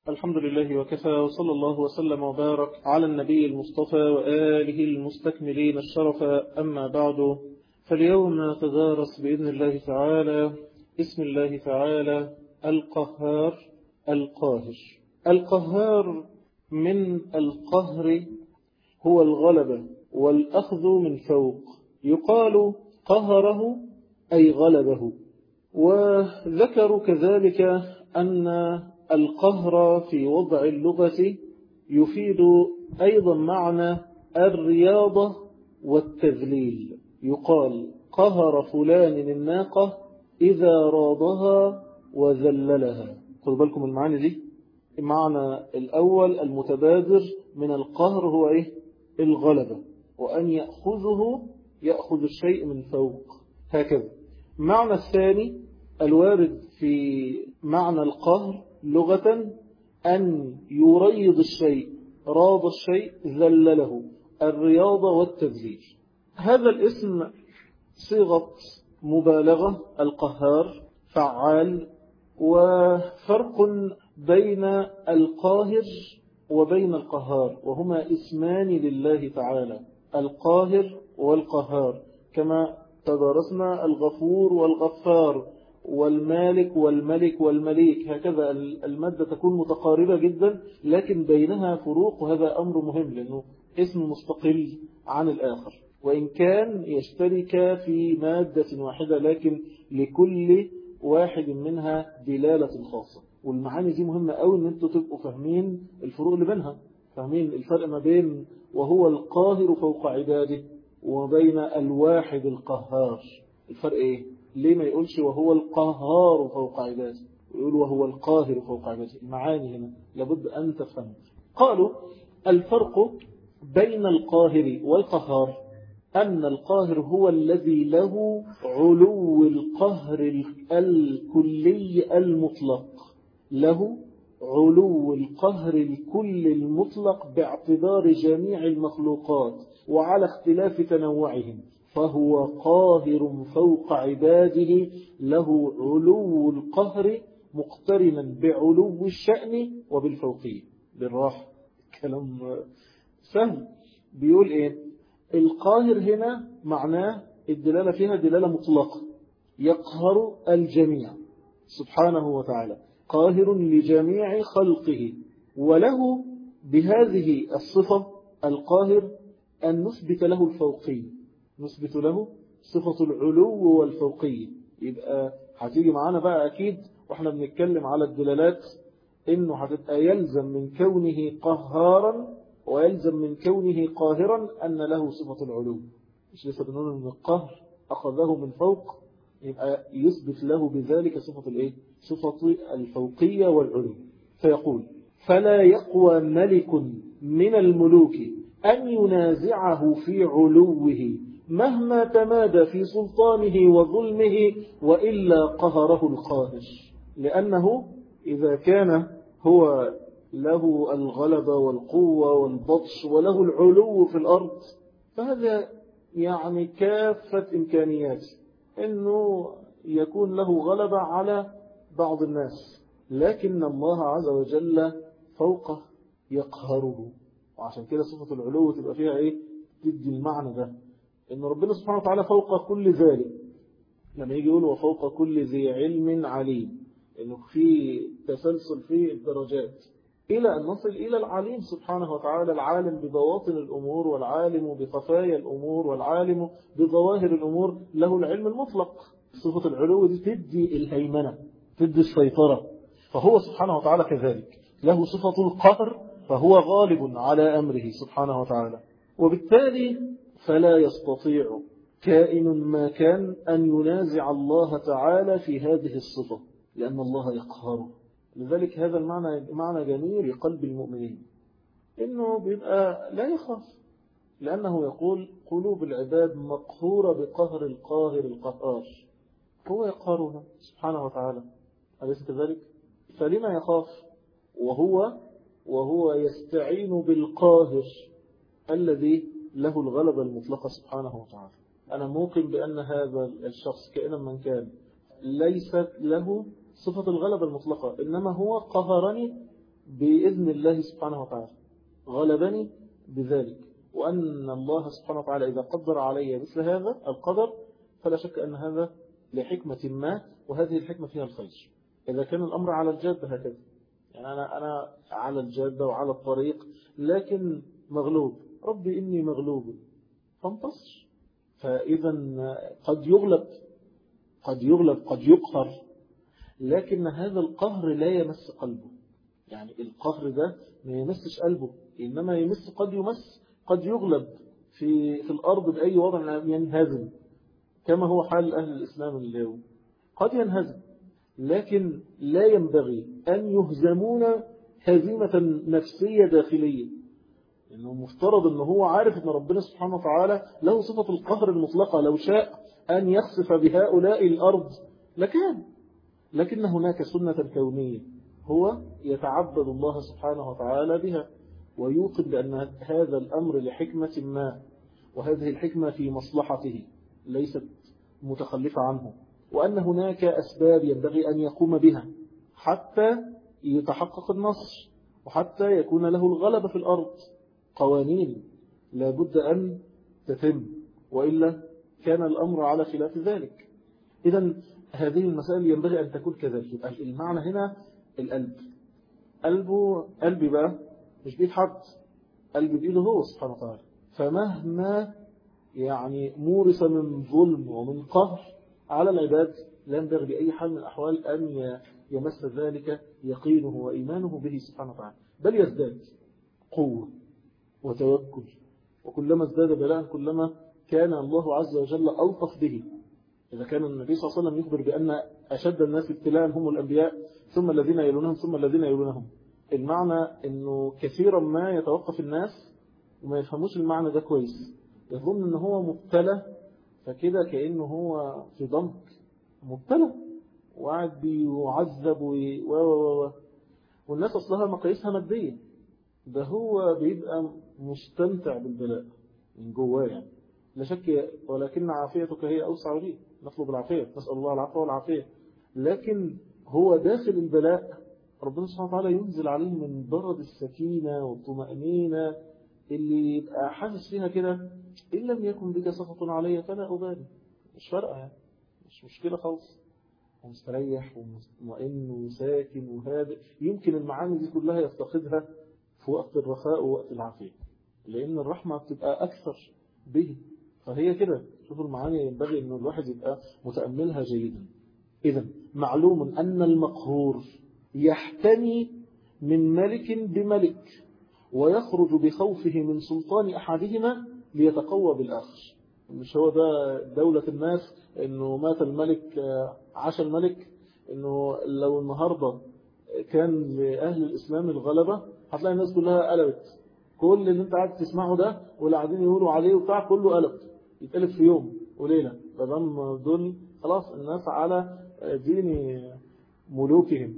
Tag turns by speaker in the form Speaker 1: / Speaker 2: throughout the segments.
Speaker 1: الحمد لله وكفى، وصلى الله وسلم وبارك على النبي المصطفى وآله المستكملين الشرف. أما بعد، فاليوم نتدارس بإذن الله تعالى اسم الله تعالى القهار القاهر. القهار من القهر هو الغلبة والأخذ من فوق، يقال قهره أي غلبه. وذكروا كذلك أن القهر في وضع اللغة يفيد أيضا معنى الرياضة والتذليل. يقال قهر فلان الناقة إذا راضها وذللها. خذوا بالكم المعاني دي. المعنى الأول المتبادر من القهر هو الغلبة، وأن يأخذ الشيء من فوق هكذا. معنى الثاني الوارد في معنى القهر لغة أن يريض الشيء، راض الشيء، ذلله، الرياضة والتذليل. هذا الاسم صيغة مبالغة، القهار فعال. وفرق بين القاهر وبين القهار، وهما اسمان لله تعالى، القاهر والقهار، كما تدارسنا الغفور والغفار والمالك والملك والمليك. هكذا المادة تكون متقاربة جدا لكن بينها فروق، وهذا أمر مهم لأنه اسم مستقل عن الآخر، وإن كان يشترك في مادة واحدة لكن لكل واحد منها دلالة خاصة. والمعاني دي مهمة قوي ان انتوا تبقوا فاهمين الفروق اللي بينها، فاهمين الفرق ما بين وهو القاهر فوق عباده وبين الواحد القهار. الفرق ايه؟ ليه ما يقولش وهو القهار فوق عباده ويقول وهو القاهر فوق عباده؟ المعاني هنا لابد أن تفهم. قالوا الفرق بين القاهر والقهار أن القاهر هو الذي له علو القهر الكلي المطلق، له علو القهر الكل المطلق باعتبار جميع المخلوقات وعلى اختلاف تنوعهم، فهو قاهر فوق عباده، له علو القهر مقترنا بعلو الشأن وبالفوقية. بالراحة، كلام سهل. بيقول القاهر هنا معناه الدلالة فيها دلالة مطلقة، يقهر الجميع سبحانه وتعالى، قاهر لجميع خلقه. وله بهذه الصفة القاهر أن نثبت له الفوقية، نثبت له صفة العلو والفوقية. يبقى هتيجي معانا بقى أكيد وإحنا بنتكلم على الدلالات إنه هتبقى يلزم من كونه قهارا ويلزم من كونه قاهرا أن له صفة العلو. مش لسه بنقول إن القهر أخذه من فوق، يبقى يثبت له بذلك صفة صفة الفوقية والعلو. فيقول فلا يقوى ملك من الملوك أن ينازعه في علوه مهما تمادى في سلطانه وظلمه وإلا قهره القاهر، لأنه إذا كان هو له الغلبة والقوة والبطش وله العلو في الأرض، فهذا يعني كافة إمكانيات أنه يكون له غلبة على بعض الناس، لكن الله عز وجل فوقه يقهره. وعشان كده صفة العلو تبقى فيها تدي المعنى ده، إن ربنا سبحانه وتعالى فوق كل ذلك. لما يجي يقول وفوق كل ذي علم عليم، إنه في تسلسل في الدرجات إلى أن نصل إلى العليم سبحانه وتعالى، العالم ببواطن الأمور والعالم بخفايا الأمور والعالم بظواهر الأمور، له العلم المطلق. صفة العلو دي تدي الهيمنة، تدي السيطرة. فهو سبحانه وتعالى كذلك له صفة القهر، فهو غالب على أمره سبحانه وتعالى. وبالتالي فلا يستطيع كائن ما كان أن ينازع الله تعالى في هذه الصفة، لأن الله يقهره. لذلك هذا المعنى معنى جميل لقلب المؤمنين، إنه بيبقى لا يخاف، لأنه يقول قلوب العباد مقهورة بقهر القاهر القهار، هو يقهرها سبحانه وتعالى، أليس كذلك؟ فلما يخاف وهو يستعين بالقاهر الذي له الغلبة المطلقة سبحانه وتعالى. أنا موقن بأن هذا الشخص كائنا من كان، ليست له صفة الغلبة المطلقة، إنما هو قهرني بإذن الله سبحانه وتعالى، غلبني بذلك، وأن الله سبحانه وتعالى إذا قدر علي مثل هذا القدر فلا شك أن هذا لحكمة ما، وهذه الحكمة فيها الخير. إذا كان الأمر على الجادة هكذا، يعني أنا على الجادة وعلى الطريق لكن مغلوب، ربي إني مغلوب فانتصر. فإذا قد يغلب قد يقهر، لكن هذا القهر لا يمس قلبه. يعني القهر ده ما يمسش قلبه، إنما قد يغلب في الأرض بأي وضع ينهزم، كما هو حال أهل الإسلام اليوم، قد ينهزم، لكن لا ينبغي أن يهزمون هزيمة نفسية داخلية. إنه مفترض أنه هو عارف أن ربنا سبحانه وتعالى له صفة القهر المطلقة، لو شاء أن يخسف بهؤلاء الأرض لكان، لكن هناك سنة كونية هو يتعبد الله سبحانه وتعالى بها، ويوقن بأن هذا الأمر لحكمة ما، وهذه الحكمة في مصلحته ليست متخلفة عنه، وأن هناك أسباب ينبغي أن يقوم بها حتى يتحقق النصر، وحتى يكون له الغلبة في الأرض. قوانين لابد أن تتم، وإلا كان الأمر على خلاف ذلك. إذن هذه المسائل ينبغي أن تكون كذلك. المعنى هنا القلب، قلبي بقى مش بيد حد، قلبي بيده هو سبحانه وتعالى. فمهما يعني مورس من ظلم ومن قهر على العباد لا ينبغي بأي حال من الأحوال أن يمس ذلك يقينه وإيمانه به سبحانه وتعالى، بل يزداد قوة وتوكل، وكلما ازداد بلاء كلما كان الله عز وجل ألطف به. إذا كان النبي صلى الله عليه وسلم يخبر بأن أشد الناس ابتلاء هم الأنبياء، ثم الذين يلونهم ثم الذين يلونهم، المعنى أنه كثيرا ما يتوقف الناس وما يفهموش المعنى ده كويس، يظن أنه هو مبتلى، فكده كأنه هو في ضنك مبتلى وقاعد بيعذب والناس أصلها مقاييسها مادية، ده هو بيبقى مستمتع بالبلاء من جواه يعني، لا شك، ولكن عافيتك هي أوسع لي، نطلب العافية، نسأل الله العفو والعافية. لكن هو داخل البلاء ربنا سبحانه وتعالى ينزل عليه من برد السكينة والطمأنينة اللي يبقى حاسس فيها كده، إن لم يكن بك سخط علي فلا أبالي، مش فارقة يعني، مش مشكلة خالص، ومستريح ومطمئن وساكن وهادئ. يمكن المعاني دي كلها يفتقدها في وقت الرخاء ووقت العافية، لأن الرحمة بتبقى أكثر به. فهي كده، شوفوا المعاني ينبغي أن الواحد يبقى متأملها جيدا. إذن معلوم أن المقهور يحتمي من ملك بملك، ويخرج بخوفه من سلطان أحدهما ليتقوى بالآخر. مش هو ده دولة الناس، إنه مات الملك عاش الملك، إنه لو النهاردة كان لأهل الإسلام الغلبة هتلاقي الناس كلها قلبت، كل اللي انت قاعد تسمعه ده واللي قاعدين يقولوا عليه وبتاع كله قلب، يتقلب في يوم وليلة، فدام دول خلاص الناس على دين ملوكهم.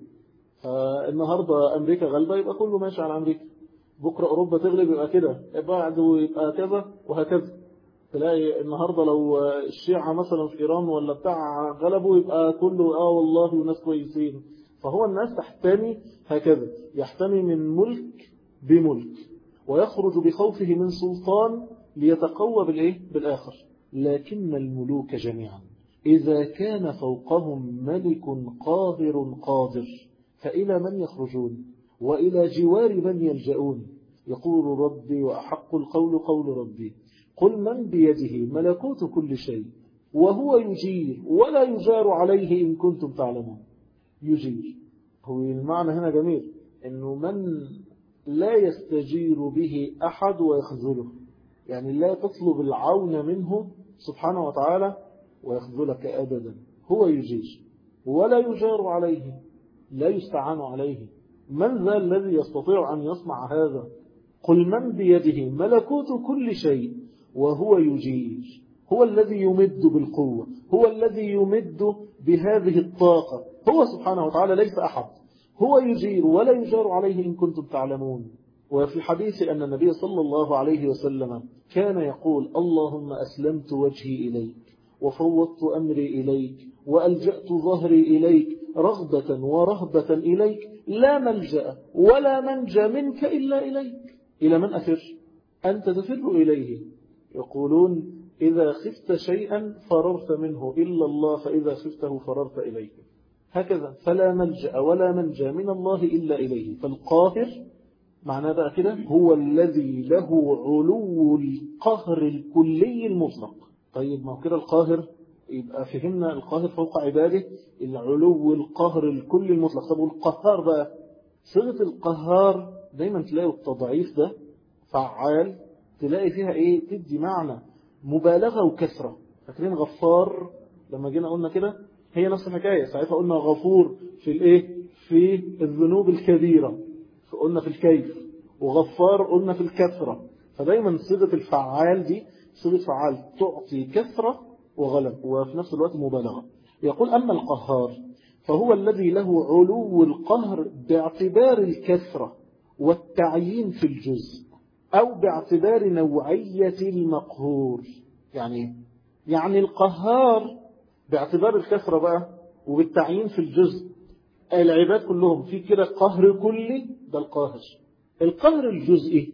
Speaker 1: فالنهاردة أمريكا غلبة يبقى كله ماشي على أمريكا، بكرة أوروبا تغلب يبقى كده، بعده يبقى كذا وهكذا. تلاقي النهاردة لو الشيعة مثلا في إيران ولا بتاع غلبوا يبقى كله والله وناس كويسين. فهو الناس تحتمي هكذا، يحتمي من ملك بملك، ويخرج بخوفه من سلطان ليتقوى بالآخر. لكن الملوك جميعا إذا كان فوقهم ملك قاهر قادر فإلى من يخرجون وإلى جوار من يلجؤون؟ يقول ربي وأحق القول قول ربي، قل من بيده ملكوت كل شيء وهو يجير ولا يجار عليه إن كنتم تعلمون. يجير، هو المعنى هنا جميل، إنه من لا يستجير به أحد ويخذله، يعني لا تطلب العون منه سبحانه وتعالى ويخذلك أبدا. هو يجير ولا يجار عليه، لا يستعان عليه. من ذا الذي يستطيع أن يصنع هذا؟ قل من بيده ملكوت كل شيء وهو يجير، هو الذي يمد بالقوة، هو الذي يمد بهذه الطاقة، هو سبحانه وتعالى ليس أحد. هو يجير ولا يجار عليه إن كنتم تعلمون. وفي الحديث أن النبي صلى الله عليه وسلم كان يقول اللهم أسلمت وجهي إليك وفوضت أمري إليك وألجأت ظهري إليك رغبة ورهبة إليك لا ملجأ ولا منجى منك إلا إليك. إلى من أفر؟ أنت تفر إليه. يقولون إذا خفت شيئا فررت منه إلا الله، فإذا خفته فررت إليه. هكذا فلا ملجأ ولا منجى من الله إلا إليه. فالقاهر معناه بقى كده هو الذي له علو القهر الكلي المطلق. طيب ما هو كده القاهر، يبقى فهمنا القاهر فوق عباده العلو القهر الكلي المطلق. طب والقهار بقى، صيغة القهار دايما تلاقي التضعيف ده فعال، تلاقي فيها ايه؟ تدي معنى مبالغة وكثرة. فاكرين غفار لما جينا قلنا كده؟ هي نفس الحكاية. ساعتها قلنا غفور في الايه؟ في الذنوب الكبيرة، قلنا في الكيف، وغفار قلنا في الكثرة. فدايما صيغة الفعال دي صيغة فعال تعطي كثرة وغلب وفي نفس الوقت مبالغة. يقول أما القهار فهو الذي له علو القهر باعتبار الكثرة والتعيين في الجزء، أو باعتبار نوعية المقهور. يعني القهار باعتبار الكثرة بقى وبالتعيين في الجزء. العباد كلهم في كده قهر كلي، ده القاهر. القهر الجزئي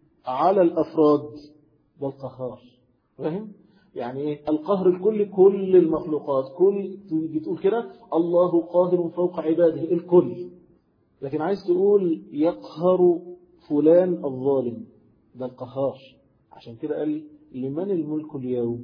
Speaker 1: على الأفراد ده القهار. فاهم؟ يعني ايه القهر الكلي؟ كل المخلوقات، كل تيجي تقول كده الله قاهر فوق عباده الكل. لكن عايز تقول يقهر فلان الظالم، ده القهار. عشان كده قال لمن الملك اليوم؟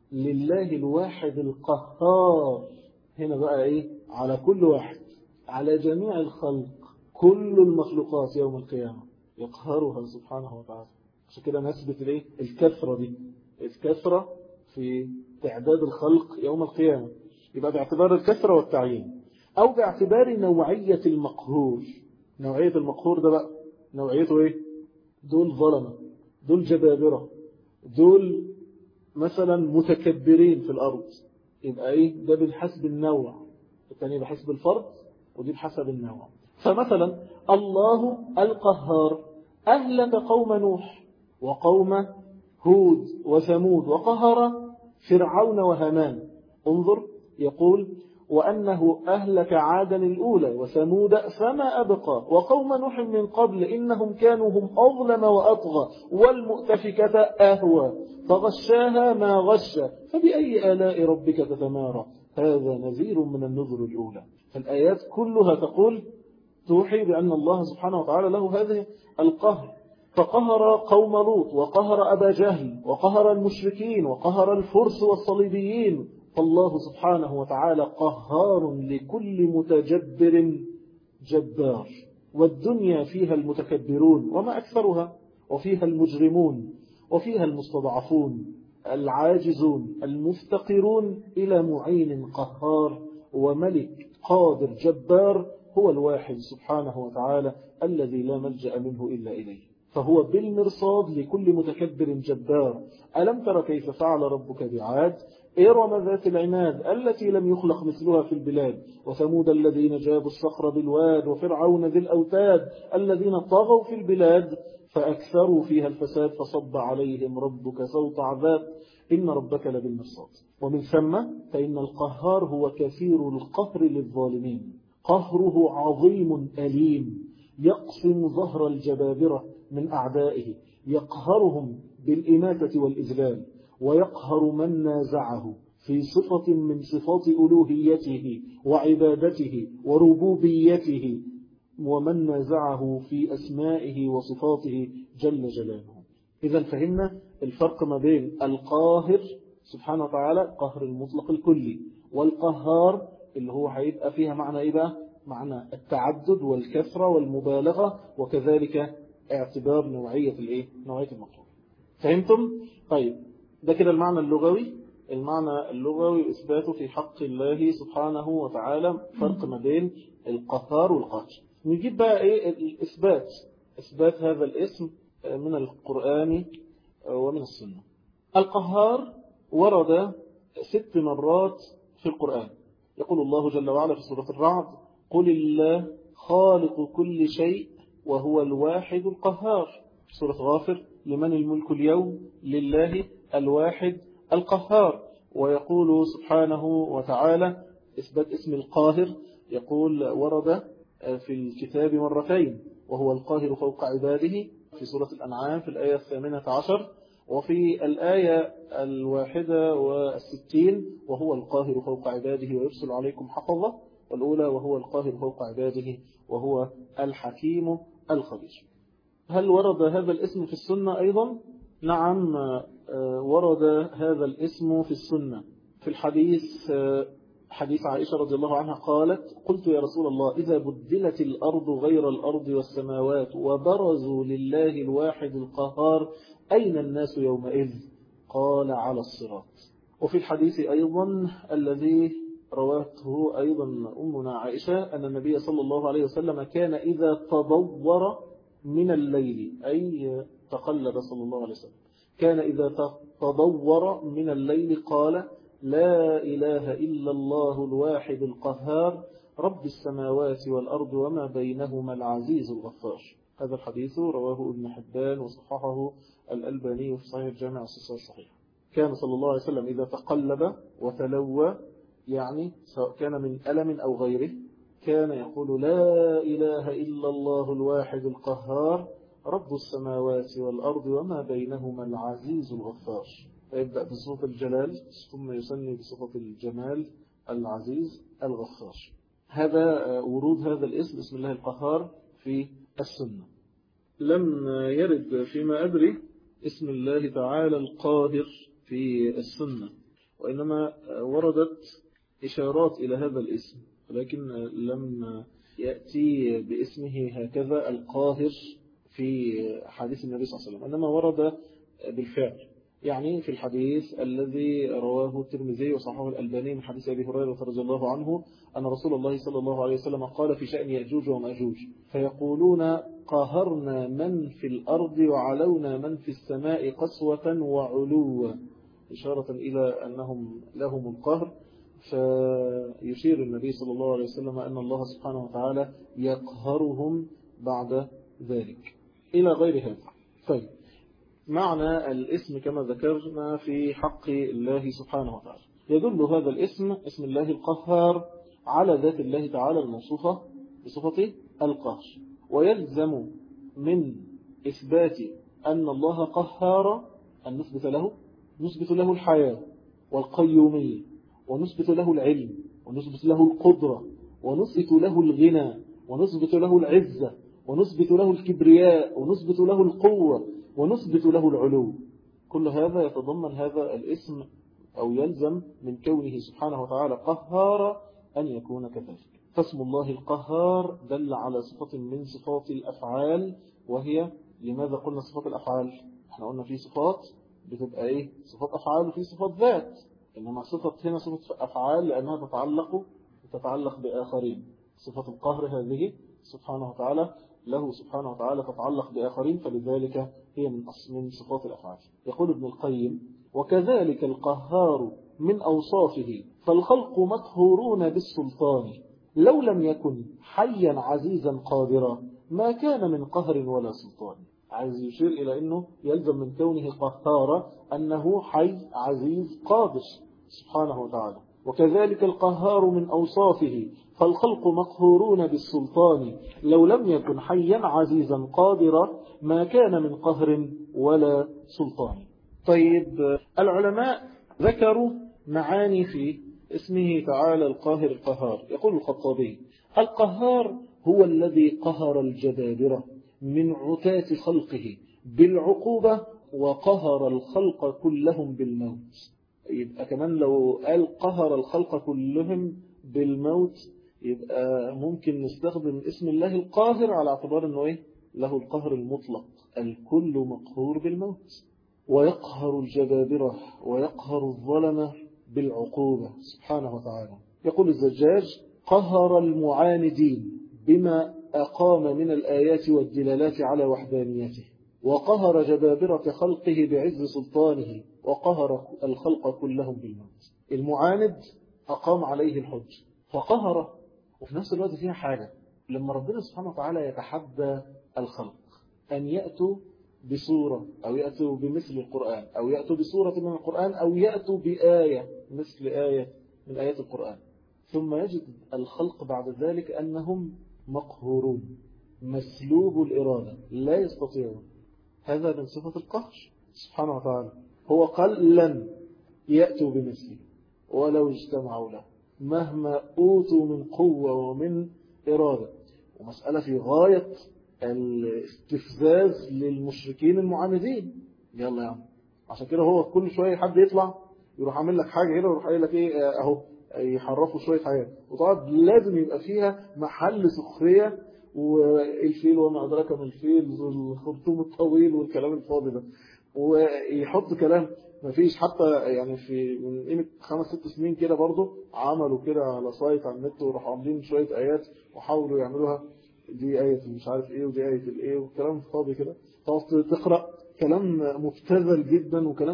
Speaker 1: لله الواحد القهار. هنا بقى ايه؟ على كل واحد، على جميع الخلق، كل المخلوقات يوم القيامة يقهرها سبحانه وتعالى. عشان كده نثبت الايه؟ الكثرة دي، الكثرة في تعداد الخلق يوم القيامة. يبقى باعتبار الكثرة والتعيين، أو باعتبار نوعية المقهور. نوعية المقهور ده بقى نوعيته ايه؟ دول ظلمة، دول جبابرة، دول مثلا متكبرين في الأرض. يبقى ايه؟ ده بحسب النوع، الثاني بحسب الفرد، ودي بحسب النوع. فمثلا الله القهار أهلك قوم نوح وقوم هود وثمود، وقهر فرعون وهامان. انظر، يقول وأنه أهلك عادا الأولى وثمود فما أبقى وقوم نوح من قبل إنهم كانوا هم أظلم وأطغى والمؤتفكة أهوى فغشاها ما غشى فبأي آلاء ربك تتمارى. هذا نذير من النذر الأولى. فالآيات كلها تقول توحي بأن الله سبحانه وتعالى له هذه القهر. فقهر قوم لوط وقهر أبا جهل وقهر المشركين وقهر الفرس والصليبيين. فالله سبحانه وتعالى قهار لكل متجبر جبار. والدنيا فيها المتكبرون وما أكثرها، وفيها المجرمون، وفيها المستضعفون العاجزون المفتقرون إلى معين قهار وملك قادر جبار، هو الواحد سبحانه وتعالى الذي لا ملجأ منه إلا إليه. فهو بالمرصاد لكل متكبر جبار. ألم تر كيف فعل ربك بعاد؟ إرم ذات العماد التي لم يخلق مثلها في البلاد، وثمود الذين جابوا الصخر بالواد، وفرعون ذي الأوتاد الذين طغوا في البلاد فأكثروا فيها الفساد فصب عليهم ربك سوط عذاب إن ربك لبالمرصاد. ومن ثم فإن القهار هو كثير القهر للظالمين، قهره عظيم أليم يقسم ظهر الجبابرة من أعدائه، يقهرهم بالإماتة والإذلال، ويقهر من نازعه في صفة من صفات ألوهيته وعبادته وربوبيته، ومن نازعه في أسمائه وصفاته جل جلاله. إذا فهمنا الفرق ما بين القاهر سبحانه وتعالى قهر المطلق الكلي، والقهار اللي هو هيبقى فيها معنى إيه بقى؟ معنى التعدد والكثرة والمبالغة، وكذلك اعتبار نوعية نوعية المقهور. فهمتم؟ طيب ده كده المعنى اللغوي. المعنى اللغوي إثباته في حق الله سبحانه وتعالى فرق ما بين القهار والقهر. نجيب بقى الإثبات، إثبات هذا الاسم من القرآن ومن السنة. القهار ورد 6 مرات في القرآن. يقول الله جل وعلا في سورة الرعد قل الله خالق كل شيء وهو الواحد القهار. سورة غافر لمن الملك اليوم؟ لله الواحد القهار. ويقول سبحانه وتعالى إثبات اسم القاهر يقول ورد في الكتاب مرتين وهو القاهر فوق عباده في سورة الأنعام في الآية 18، وفي الآية 61 وهو القاهر فوق عباده ويرسل عليكم حفظة، والأولى وهو القاهر فوق عباده وهو الحكيم الخبير. هل ورد هذا الاسم في السنة أيضا؟ نعم، ورد هذا الاسم في السنة. في الحديث حديث عائشة رضي الله عنها قالت: قلت يا رسول الله إذا بدلت الأرض غير الأرض والسماوات وبرزوا لله الواحد القهار أين الناس يومئذ؟ قال: على الصراط. وفي الحديث أيضا الذي رواته أيضا أمنا عائشة أن النبي صلى الله عليه وسلم كان إذا تضور من الليل، أي تقلب صلى الله عليه وسلم، كان إذا تضور من الليل قال: لا إله إلا الله الواحد القهار رب السماوات والأرض وما بينهما العزيز الغفار. هذا الحديث رواه ابن حبان وصححه الألباني في صحيح الجامع الصحيح. كان صلى الله عليه وسلم إذا تقلب وتلوى، يعني سواء كان من ألم أو غيره، كان يقول: لا إله إلا الله الواحد القهار رب السماوات والأرض وما بينهما العزيز الغفار. فيبدأ بصفة الجلال ثم يسمي بصفة الجمال العزيز الغفار. هذا ورود هذا الاسم اسم الله القهار في السنة. لم يرد فيما أدري اسم الله تعالى القاهر في السنة، وإنما وردت إشارات إلى هذا الاسم، ولكن لم يأتي باسمه هكذا القاهر في حديث النبي صلى الله عليه وسلم، إنما ورد بالفعل. يعني في الحديث الذي رواه الترمذي وصححه الألباني من حديث أبي هريرة رضي الله عنه أن رسول الله صلى الله عليه وسلم قال في شأن يأجوج ومأجوج: فيقولون قهرنا من في الأرض وعلونا من في السماء قسوة وعلوا، إشارة إلى أنهم لهم القهر. فيشير النبي صلى الله عليه وسلم أن الله سبحانه وتعالى يقهرهم بعد ذلك إلى غير هذا. طيب، معنى الاسم كما ذكرنا في حق الله سبحانه وتعالى، يدل هذا الاسم اسم الله القهار على ذات الله تعالى الموصوفة بصفة القهر، ويلزم من إثبات أن الله قهار أن نثبت له الحياة والقيومية، ونثبت له العلم، ونثبت له القدرة، ونثبت له الغنى، ونثبت له العزة، ونثبت له الكبرياء، ونثبت له القوة، ونثبت له العلو. كل هذا يتضمن هذا الاسم أو يلزم من كونه سبحانه وتعالى قهار أن يكون كذلك. فاسم الله القهار دل على صفة من صفات الأفعال، وهي لماذا قلنا صفات الأفعال؟ احنا قلنا في صفات بتبقى صفات أفعال وفي صفات ذات، إنما صفة هنا صفة أفعال لأنها تتعلق بآخرين. صفة القهر هذه سبحانه وتعالى له سبحانه وتعالى تتعلق بآخرين، فلذلك هي من صفات الأفعال. يقول ابن القيم: وكذلك القهار من أوصافه، فالخلق مقهورون بالسلطان، لو لم يكن حيا عزيزا قادرا ما كان من قهر ولا سلطان. عايز يشير إلى أنه يلزم من كونه قهار أنه حي عزيز قادر سبحانه وتعالى. وكذلك القهار من أوصافه، فالخلق مقهورون بالسلطان، لو لم يكن حيا عزيزا قادرا ما كان من قهر ولا سلطان. طيب، العلماء ذكروا معاني في اسمه تعالى القاهر القهار. يقول الخطابي: القهار هو الذي قهر الجبابرة من عتاة خلقه بالعقوبة وقهر الخلق كلهم بالموت. يبقى كمان لو قال قهر الخلق كلهم بالموت يبقى ممكن نستخدم اسم الله القاهر على اعتبار انه له القهر المطلق، الكل مقهور بالموت، ويقهر الجبابرة ويقهر الظلمة بالعقوبة سبحانه وتعالى. يقول الزجاج: قهر المعاندين بما أقام من الآيات والدلالات على وحدانيته، وقهر جبابرة خلقه بعز سلطانه، وقهر الخلق كلهم بالموت. المعاند أقام عليه الحج فقهره، وفي نفس الوقت فيها حاجة: لما ربنا سبحانه وتعالى يتحدى الخلق أن يأتوا بصورة أو يأتوا بمثل القرآن أو يأتوا بصورة من القرآن أو يأتوا بآية مثل آية من آيات القرآن، ثم يجد الخلق بعد ذلك أنهم مقهورون مسلوب الإرادة لا يستطيعون. هذا من صفة القهر سبحانه وتعالى. هو قال لن يأتوا بمثله ولو اجتمعوا له مهما أوتوا من قوة ومن إرادة. ومسألة في غاية الاستفزاز للمشركين المعاندين. يلا يا عم، عشان كده هو كل شوية حد يطلع يروح عامل لك حاجة هنا ويروح قايل لك ايه اهو يحرفوا شوية حاجات. وطبعا لازم يبقى فيها محل سخرية والفيل وما أدراك ما الفيل الخرطوم الطويل والكلام الفاضي ده، ويحط كلام ما فيش. حتى يعني في من قيمة 5-6 سنين كده برضو عملوا كده على سايت على النت وراحوا عاملين شوية آيات وحاولوا يعملوها دي آية مش عارف ايه ودي آية الايه وكلام فاضي كده. تقعد تقرأ كلام مبتذل جدا وكلام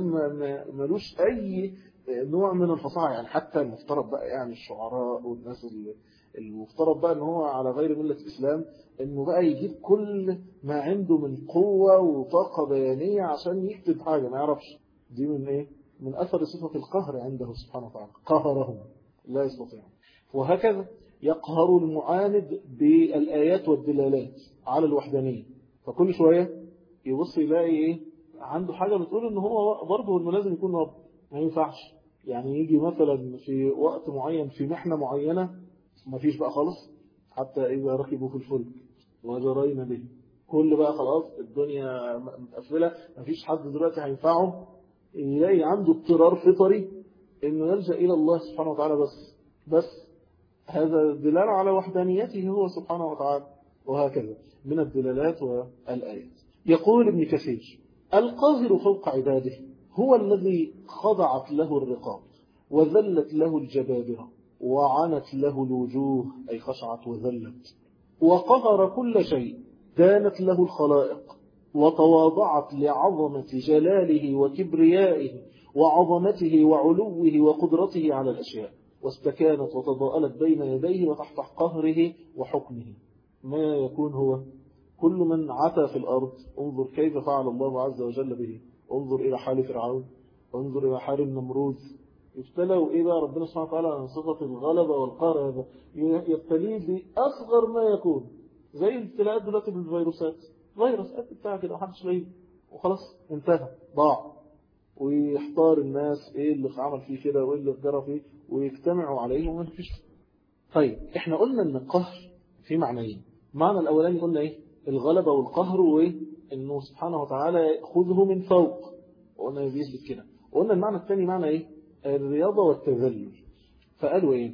Speaker 1: ملوش أي نوع من الفصاحة. يعني حتى المفترض بقى يعني الشعراء والناس المفترض بقى ان هو على غير ملة الإسلام انه بقى يجيب كل ما عنده من قوة وطاقة بيانية عشان يكتب حاجة ما يعرفش. دي من ايه؟ من أثر صفة القهر عنده سبحانه وتعالى، قهرهم لا يستطيعون. وهكذا يقهر المعاند بالآيات والدلالات على الوحدانية. فكل شوية يبص يلاقي ايه عنده حاجة بتقول ان هو برضه انه لازم يكون رب. ما ينفعش يعني يجي مثلا في وقت معين في محنة معينة ما فيش بقى خالص. حتى إذا ركبوا في الفلك وجرينا به كل بقى خلاص الدنيا مقفلة ما فيش حد دلوقتي هينفعه، يلاقي عنده اضطرار فطري انه يلجأ الى الله سبحانه وتعالى بس هذا دلالة على وحدانيته هو سبحانه وتعالى. وهكذا من الدلالات والآيات. يقول ابن كثير القاهر فوق عباده هو الذي خضعت له الرقاب وذلت له الجبابرة وعنت له الوجوه أي خشعت وذلت وقهر كل شيء دانت له الخلائق وتواضعت لعظمة جلاله وكبريائه وعظمته وعلوه وقدرته على الأشياء واستكانت وتضاءلت بين يديه وتحت قهره وحكمه. ما يكون هو كل من عتى في الأرض انظر كيف فعل الله عز وجل به. انظر إلى حال فرعون، انظر إلى حال النمروذ. يبتلوا إيه بقى ربنا سبحانه وتعالى عن صفة الغلبة والقهر. هذا يبتليه بأصغر ما يكون زي الابتلاءات دلوقتي بالفيروسات. فيروس بتاع كده محدش لاقيه وخلاص انتهى ضاع. ويحتار الناس ايه اللي عمل فيه كده وايه اللي جرى فيه ويجتمعوا عليه وما فيش. طيب احنا قلنا ان القهر في معنيين. المعنى الاولاني قلنا ايه؟ الغلبة والقهر وانه سبحانه وتعالى يأخذه من فوق وقلنا يثبت كده. وقلنا المعنى الثاني معنى ايه؟ الرياضة والتذلل. فقالوا ايه؟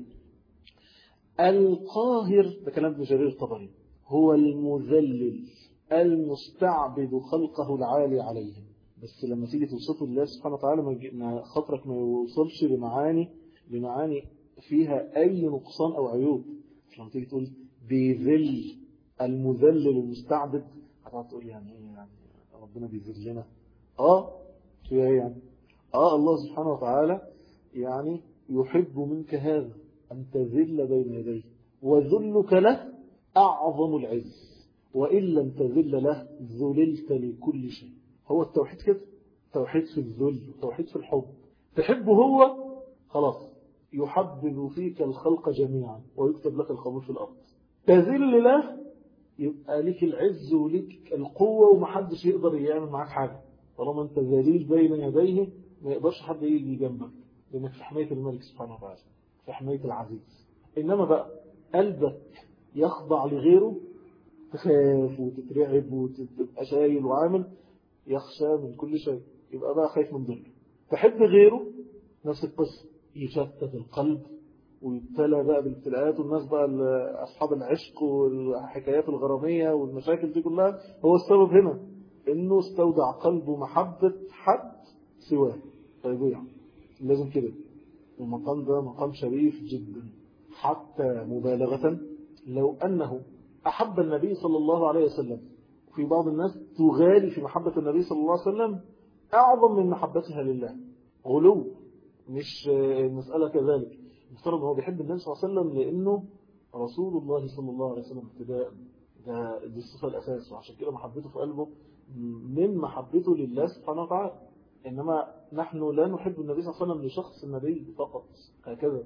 Speaker 1: القاهر ده كلام ابن جرير الطبري هو المذلل المستعبد خلقه العالي عليهم. بس لما تيجي توصفه لله سبحانه وتعالى ما خطرك ما يوصلش لمعاني فيها أي نقصان أو عيوب. لما تيجي تقول بيذل المذلل المستعبد هتقعد تقول يعني ايه يعني ربنا بيذلنا؟ فيها ايه يعني؟ الله سبحانه وتعالى يعني يحب منك هذا أن تذل بين يديه وذلك له أعظم العز وإن لم تذل له ذللت لكل شيء. هو التوحيد كده، توحيد في الذل وتوحيد في الحب. تحبه هو خلاص يحبب فيك الخلق جميعا ويكتب لك القبول في الأرض. تذل له يبقى لك العز ولك القوة ومحدش يقدر يعمل معاك حاجة. طالما انت ذليل بين يديه ما يقدرش حد يجي جنبك لأنك في حماية الملك سبحانه وتعالى في حماية العزيز. إنما بقى قلبك يخضع لغيره تخاف وتترعب وتبقى شايل وعامل يخشى من كل شيء. يبقى بقى خايف من ذله. تحب غيره نفس القصة يشتت القلب ويبتلى بقى بالابتلاءات. والناس بقى أصحاب العشق والحكايات الغرامية والمشاكل دي كلها هو السبب هنا إنه استودع قلبه محبة حد سواه فيضيع. لازم كده. المقام ده مقام شريف جدا. حتى مبالغة لو أنه أحب النبي صلى الله عليه وسلم وفي بعض الناس تغالي في محبة النبي صلى الله عليه وسلم أعظم من محبتها لله. غلو مش المسألة كذلك. المفترض هو بيحب النبي صلى الله عليه وسلم لأنه رسول الله صلى الله عليه وسلم ابتداء. دي الصفة الأساس وعشان كده محبته في قلبه من محبته لله سبحانه وتعالى. إنما نحن لا نحب النبي صلى الله عليه وسلم لشخص النبي فقط هكذا.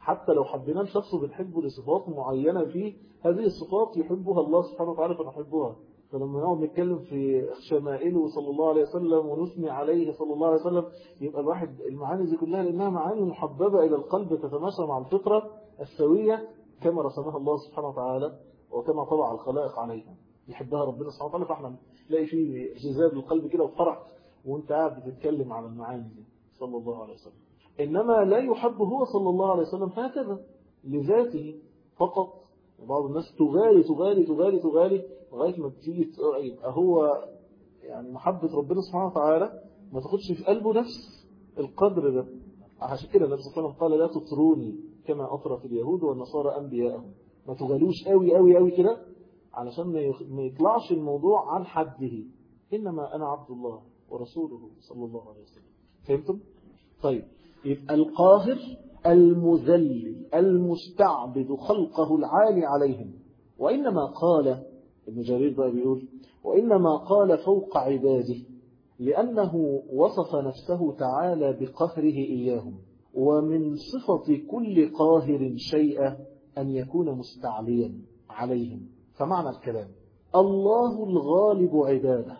Speaker 1: حتى لو حبينا الشخص بنحبه لصفات معينة فيه، هذه الصفات يحبها الله سبحانه وتعالى فنحبها. فلما نقعد نتكلم في شمائله صلى الله عليه وسلم ونثني عليه صلى الله عليه وسلم، يبقى الواحد المعاني دي كلها لأنها معاني محببة إلى القلب تتماشى مع الفطرة السوية كما رسمها الله سبحانه وتعالى وكما طبع الخلائق عليها. يحبها ربنا سبحانه وتعالى، فاحنا نلاقي فيه اجتذاب للقلب كده وفرح وانت قاعد بتتكلم على المعاني دي صلى الله عليه وسلم. إنما لا يحب هو صلى الله عليه وسلم هكذا لذاته فقط. بعض الناس تغالي تغالي تغالي تغالي لغاية ما تيجي يبقى هو يعني محبة ربنا سبحانه وتعالى ما تاخدش في قلبه نفس القدر ده. عشان كده النبي صلى الله عليه وسلم قال لا تطروني كما أطرت اليهود والنصارى أنبياءهم. ما تغالوش قوي قوي قوي كده علشان ما يطلعش الموضوع عن حده. إنما أنا عبد الله ورسوله صلى الله عليه وسلم. فهمتم؟ طيب، يبقى القاهر المذلل المستعبد خلقه العالي عليهم. وإنما قال ابن جرير بقى بيقول وإنما قال فوق عباده لأنه وصف نفسه تعالى بقهره إياهم. ومن صفة كل قاهر شيئا أن يكون مستعليا عليهم. فمعنى الكلام الله الغالب عباده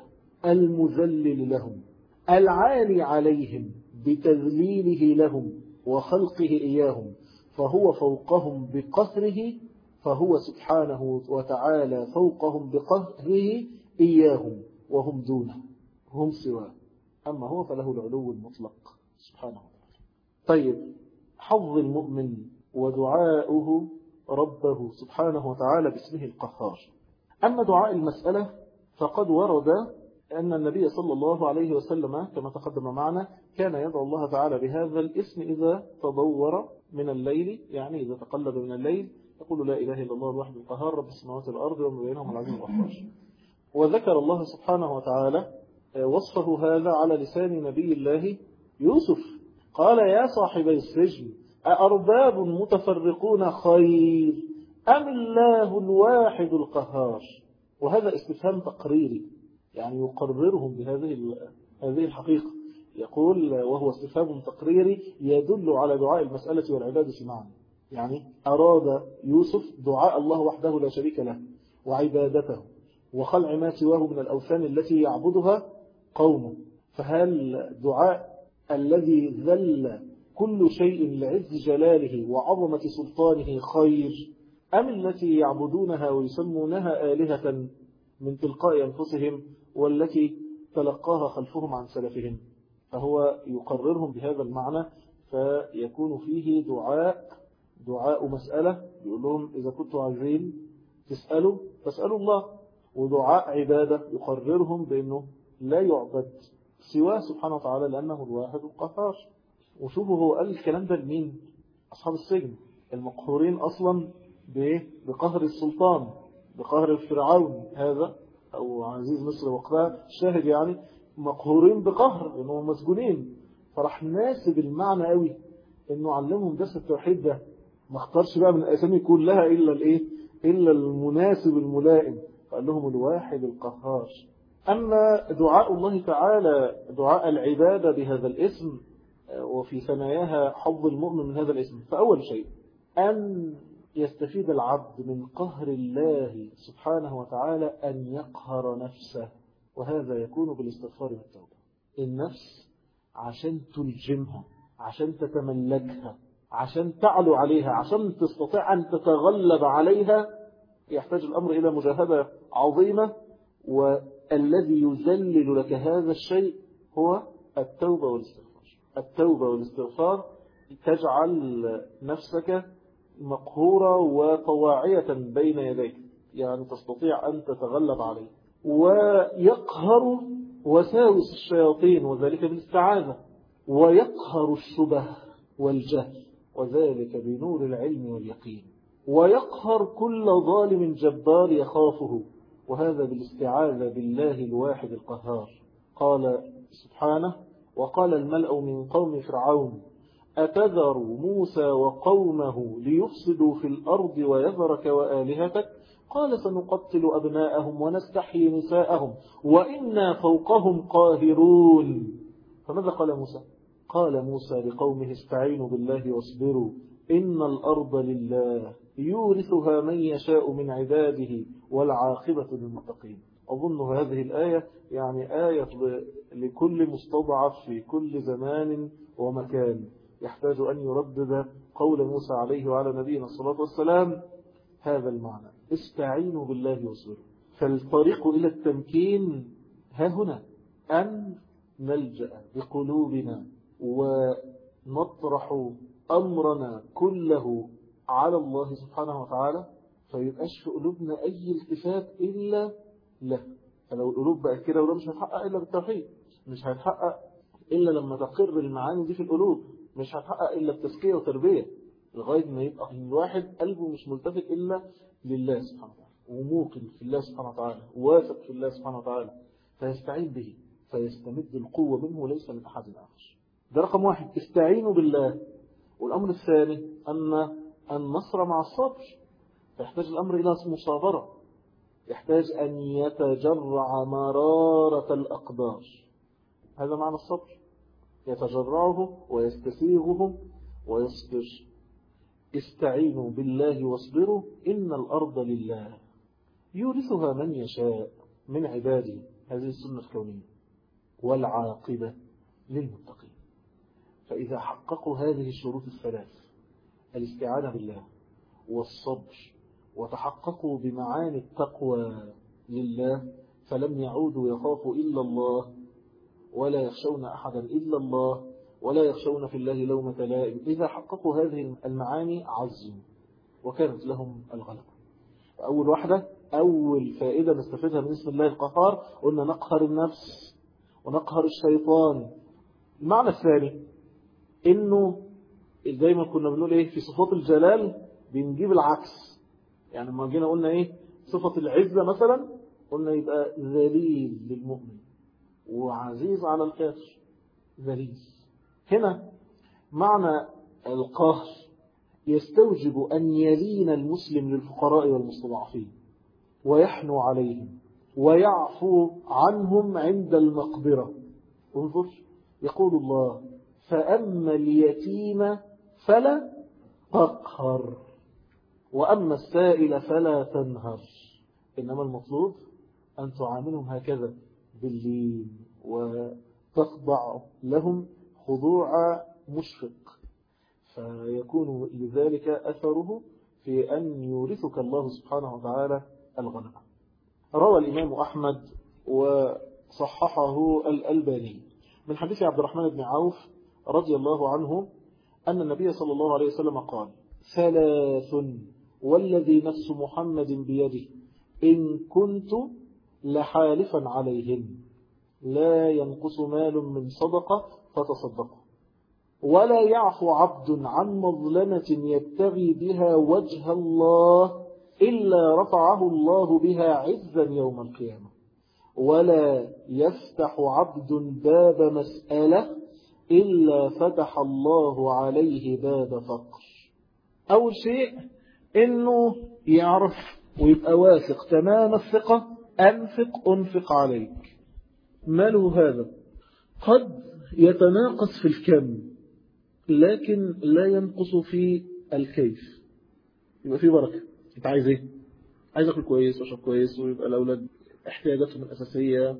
Speaker 1: المذلل لهم العالي عليهم بتذليله لهم وخلقه إياهم، فهو فوقهم بقهره، فهو سبحانه وتعالى فوقهم بقهره إياهم وهم دونه، هم سواه، أما هو فله العلو المطلق سبحانه وتعالى. طيب، حظ المؤمن ودعاؤه ربه سبحانه وتعالى باسمه القهار. أما دعاء المسألة فقد ورد أن النبي صلى الله عليه وسلم كما تقدم معنا كان يدعو الله تعالى بهذا الاسم إذا تضور من الليل، يعني إذا تقلب من الليل يقول لا إله إلا الله الواحد القهار رب السماوات والأرض وما بينهما العزيز الغفار. وذكر الله سبحانه وتعالى وصفه هذا على لسان نبي الله يوسف، قال يا صاحبي السجن أأرباب متفرقون خير أم الله الواحد القهار. وهذا استفهام تقريري، يعني يقررهم بهذه الحقيقة. يقول وهو استفهام تقريري يدل على دعاء المسألة والعبادة معا. يعني أراد يوسف دعاء الله وحده لا شريك له وعبادته وخلع ما سواه من الأوثان التي يعبدها قومه. فهل دعاء الذي ذل كل شيء لعز جلاله وعظمة سلطانه خير أم التي يعبدونها ويسمونها آلهة من تلقاء أنفسهم والتي تلقاها خلفهم عن سلفهم؟ فهو يقررهم بهذا المعنى، فيكون فيه دعاء مسألة، يقول لهم إذا كنتوا عايزين فاسألوا الله. ودعاء عبادة يقررهم بأنه لا يعبد سواه سبحانه وتعالى لأنه الواحد القهار. وشوفوا هو قال الكلام ده لمين؟ أصحاب السجن المقهورين أصلا بقهر السلطان، بقهر الفرعون هذا أو عزيز مصر وقتها الشاهد، يعني مقهورين بقهر لأنهم مسجونين. فرح ناسب المعنى قوي إنه علمهم درس التوحيد ده، ما اختارش بقى من الأسامي كلها إلا المناسب الملائم، فقال لهم الواحد القهار. أما دعاء الله تعالى دعاء العبادة بهذا الاسم وفي ثناياها حظ المؤمن من هذا الاسم، فأول شيء أن يستفيد العبد من قهر الله سبحانه وتعالى أن يقهر نفسه، وهذا يكون بالاستغفار والتوبة. النفس عشان تلجمها، عشان تتملكها، عشان تعلو عليها، عشان تستطيع أن تتغلب عليها، يحتاج الأمر إلى مجاهدة عظيمة. والذي يذلل لك هذا الشيء هو التوبة والاستغفار. التوبة والاستغفار تجعل نفسك مقهورة وطواعية بين يديك، يعني تستطيع أن تتغلب عليه. ويقهر وساوس الشياطين وذلك بالاستعاذة، ويقهر الشبه والجهل وذلك بنور العلم واليقين، ويقهر كل ظالم جبار يخافه وهذا بالاستعاذة بالله الواحد القهار. قال سبحانه وقال الملأ من قوم فرعون أتذر موسى وقومه ليفسدوا في الأرض ويذرك وآلهتك قال سنقتل أبناءهم ونستحيي نساءهم وإنا فوقهم قاهرون. فماذا قال موسى؟ قال موسى لقومه استعينوا بالله واصبروا إن الأرض لله يورثها من يشاء من عباده والعاقبة للمتقين. أظن هذه الآية يعني آية لكل مستضعف في كل زمان ومكان يحتاج أن يردد قول موسى عليه وعلى نبينا الصلاة والسلام هذا المعنى: استعينوا بالله واصبروا. فالطريق إلى التمكين ها هنا، أن نلجأ بقلوبنا ونطرح أمرنا كله على الله سبحانه وتعالى، فيبقاش في قلوبنا أي التفات إلا له. فلو القلوب بقت كده، وده مش هيتحقق إلا بالتوحيد، مش هيتحقق إلا لما تقر المعاني دي في القلوب، مش هيتحقق إلا بتزكية وتربية، لغاية ما يبقى الواحد قلبه مش ملتفت إلا لله سبحانه وتعالى، وموقن في الله سبحانه وتعالى، واثق في الله سبحانه وتعالى، فيستعين به، فيستمد القوة منه ليس من أحد آخر. ده رقم واحد، استعينوا بالله. والأمر الثاني أن النصر مع الصبر، فيحتاج الأمر إلى مصابرة، يحتاج أن يتجرع مرارة الأقدار. هذا معنى الصبر، يتجرعه ويستسيغه ويصبر. استعينوا بالله واصبروا إن الأرض لله يورثها من يشاء من عباده، هذه السنة الكونية، والعاقبة للمتقين. فإذا حققوا هذه الشروط الثلاث، الاستعانة بالله والصبر، وتحققوا بمعاني التقوى لله، فلم يعودوا يخافوا إلا الله ولا يخشون أحدا إلا الله ولا يخشون في الله لومة لائم. إذا حققوا هذه المعاني عزوا وكانت لهم الغلبة. أول واحدة، أول فائدة نستفيدها من اسم الله القهار، قلنا نقهر النفس ونقهر الشيطان. المعنى الثاني إنه زي ما كنا بنقول إيه في صفات الجلال بنجيب العكس. يعني لما جينا قلنا إيه صفة العزة مثلا، قلنا يبقى ذليل للمؤمن وعزيز على الكافر، ذليل. هنا معنى القهر يستوجب أن يلين المسلم للفقراء والمستضعفين ويحنو عليهم ويعفو عنهم عند المقبرة. انظر، يقول الله: فأما اليتيم فلا تقهر وأما السائل فلا تنهر. إنما المطلوب أن تعاملهم هكذا باللين وتخضع لهم خضوع مشفق، فيكون لذلك أثره في أن يورثك الله سبحانه وتعالى الغنى. روى الإمام أحمد وصححه الألباني من حديث عبد الرحمن بن عوف رضي الله عنه أن النبي صلى الله عليه وسلم قال: ثلاث والذي نفس محمد بيده إن كنت لحالفا عليهن لا ينقص مال من صدقة فتصدقوا ولا يعفو عبد عن مظلمة يبتغي بها وجه الله إلا رفعه الله بها عزا يوم القيامة ولا يفتح عبد باب مسألة إلا فتح الله عليه باب فقر. أول شيء إنه يعرف ويبقى واثق تمام الثقة: أنفق عليك. ماله هذا؟ قد يتناقص في الكم لكن لا ينقص في الكيف، يبقى في بركة. انت عايز ايه؟ عايز اكل كويس واشرب كويس ويبقى الاولاد احتياجاتهم الاساسيه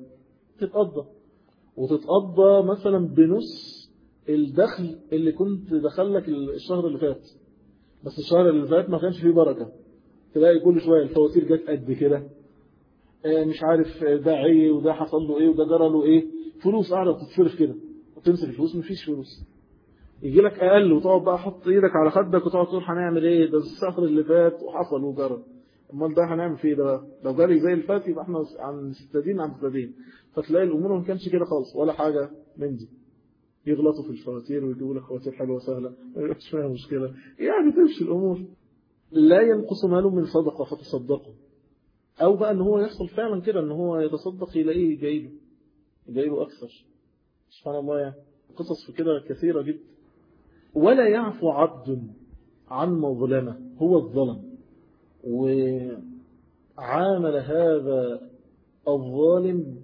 Speaker 1: وتتقضى مثلا بنص الدخل اللي كنت دخلك الشهر اللي فات، بس الشهر اللي فات ما كانش فيه بركه، تلاقي كل شويه الفواتير جت قد كده، مش عارف ده عيه وده حصل له ايه وده جرى له ايه، فلوس قاعده بتتصرف كده وتمسك الفلوس مفيش فلوس، يجي لك اقل وتقعد بقى حط ايدك على خدك وتقعد تقول هنعمل ايه، ده الشهر اللي فات وحصل وجرى، امال ده هنعمل فيه ده؟ لو جالي زي الفات يبقى احنا عن مستدين، فتلاقي الامور ما كانش كده خالص ولا حاجه من دي. يغلطوا في الفواتير ويجيبوا لك فواتير حلوه سهله مش فيها مشكله، يعني تمشي الامور. لا ينقص مال من صدقه فتصدقوا، او بقى ان هو يحصل فعلا كده ان هو يتصدق يلاقيه جاي له اكثر. سبحان الله، يعني قصص في كده كثيره جدا. ولا يعفو عبد عن مظلمة، هو الظلم وعامل هذا الظالم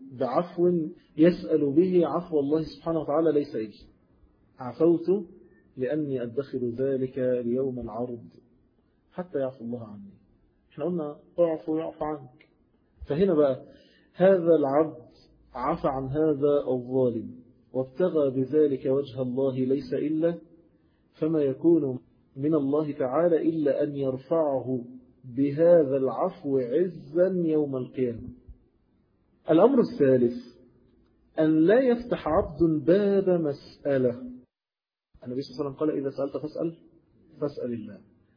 Speaker 1: بعفو يسأل به عفو الله سبحانه وتعالى ليس إيه. عفوت لأني أدخر ذلك ليوم العرض حتى يعفو الله عني. احنا قلنا اعفو يعفو عنك. فهنا بقى هذا العبد عفى عن هذا الظالم وابتغى بذلك وجه الله ليس إلا، فما يكون من الله تعالى إلا أن يرفعه بهذا العفو عزا يوم القيامة. الأمر الثالث أن لا يفتح عبد باب مسألة. النبي صلى الله عليه وسلم قال إذا سألت فاسأل الله.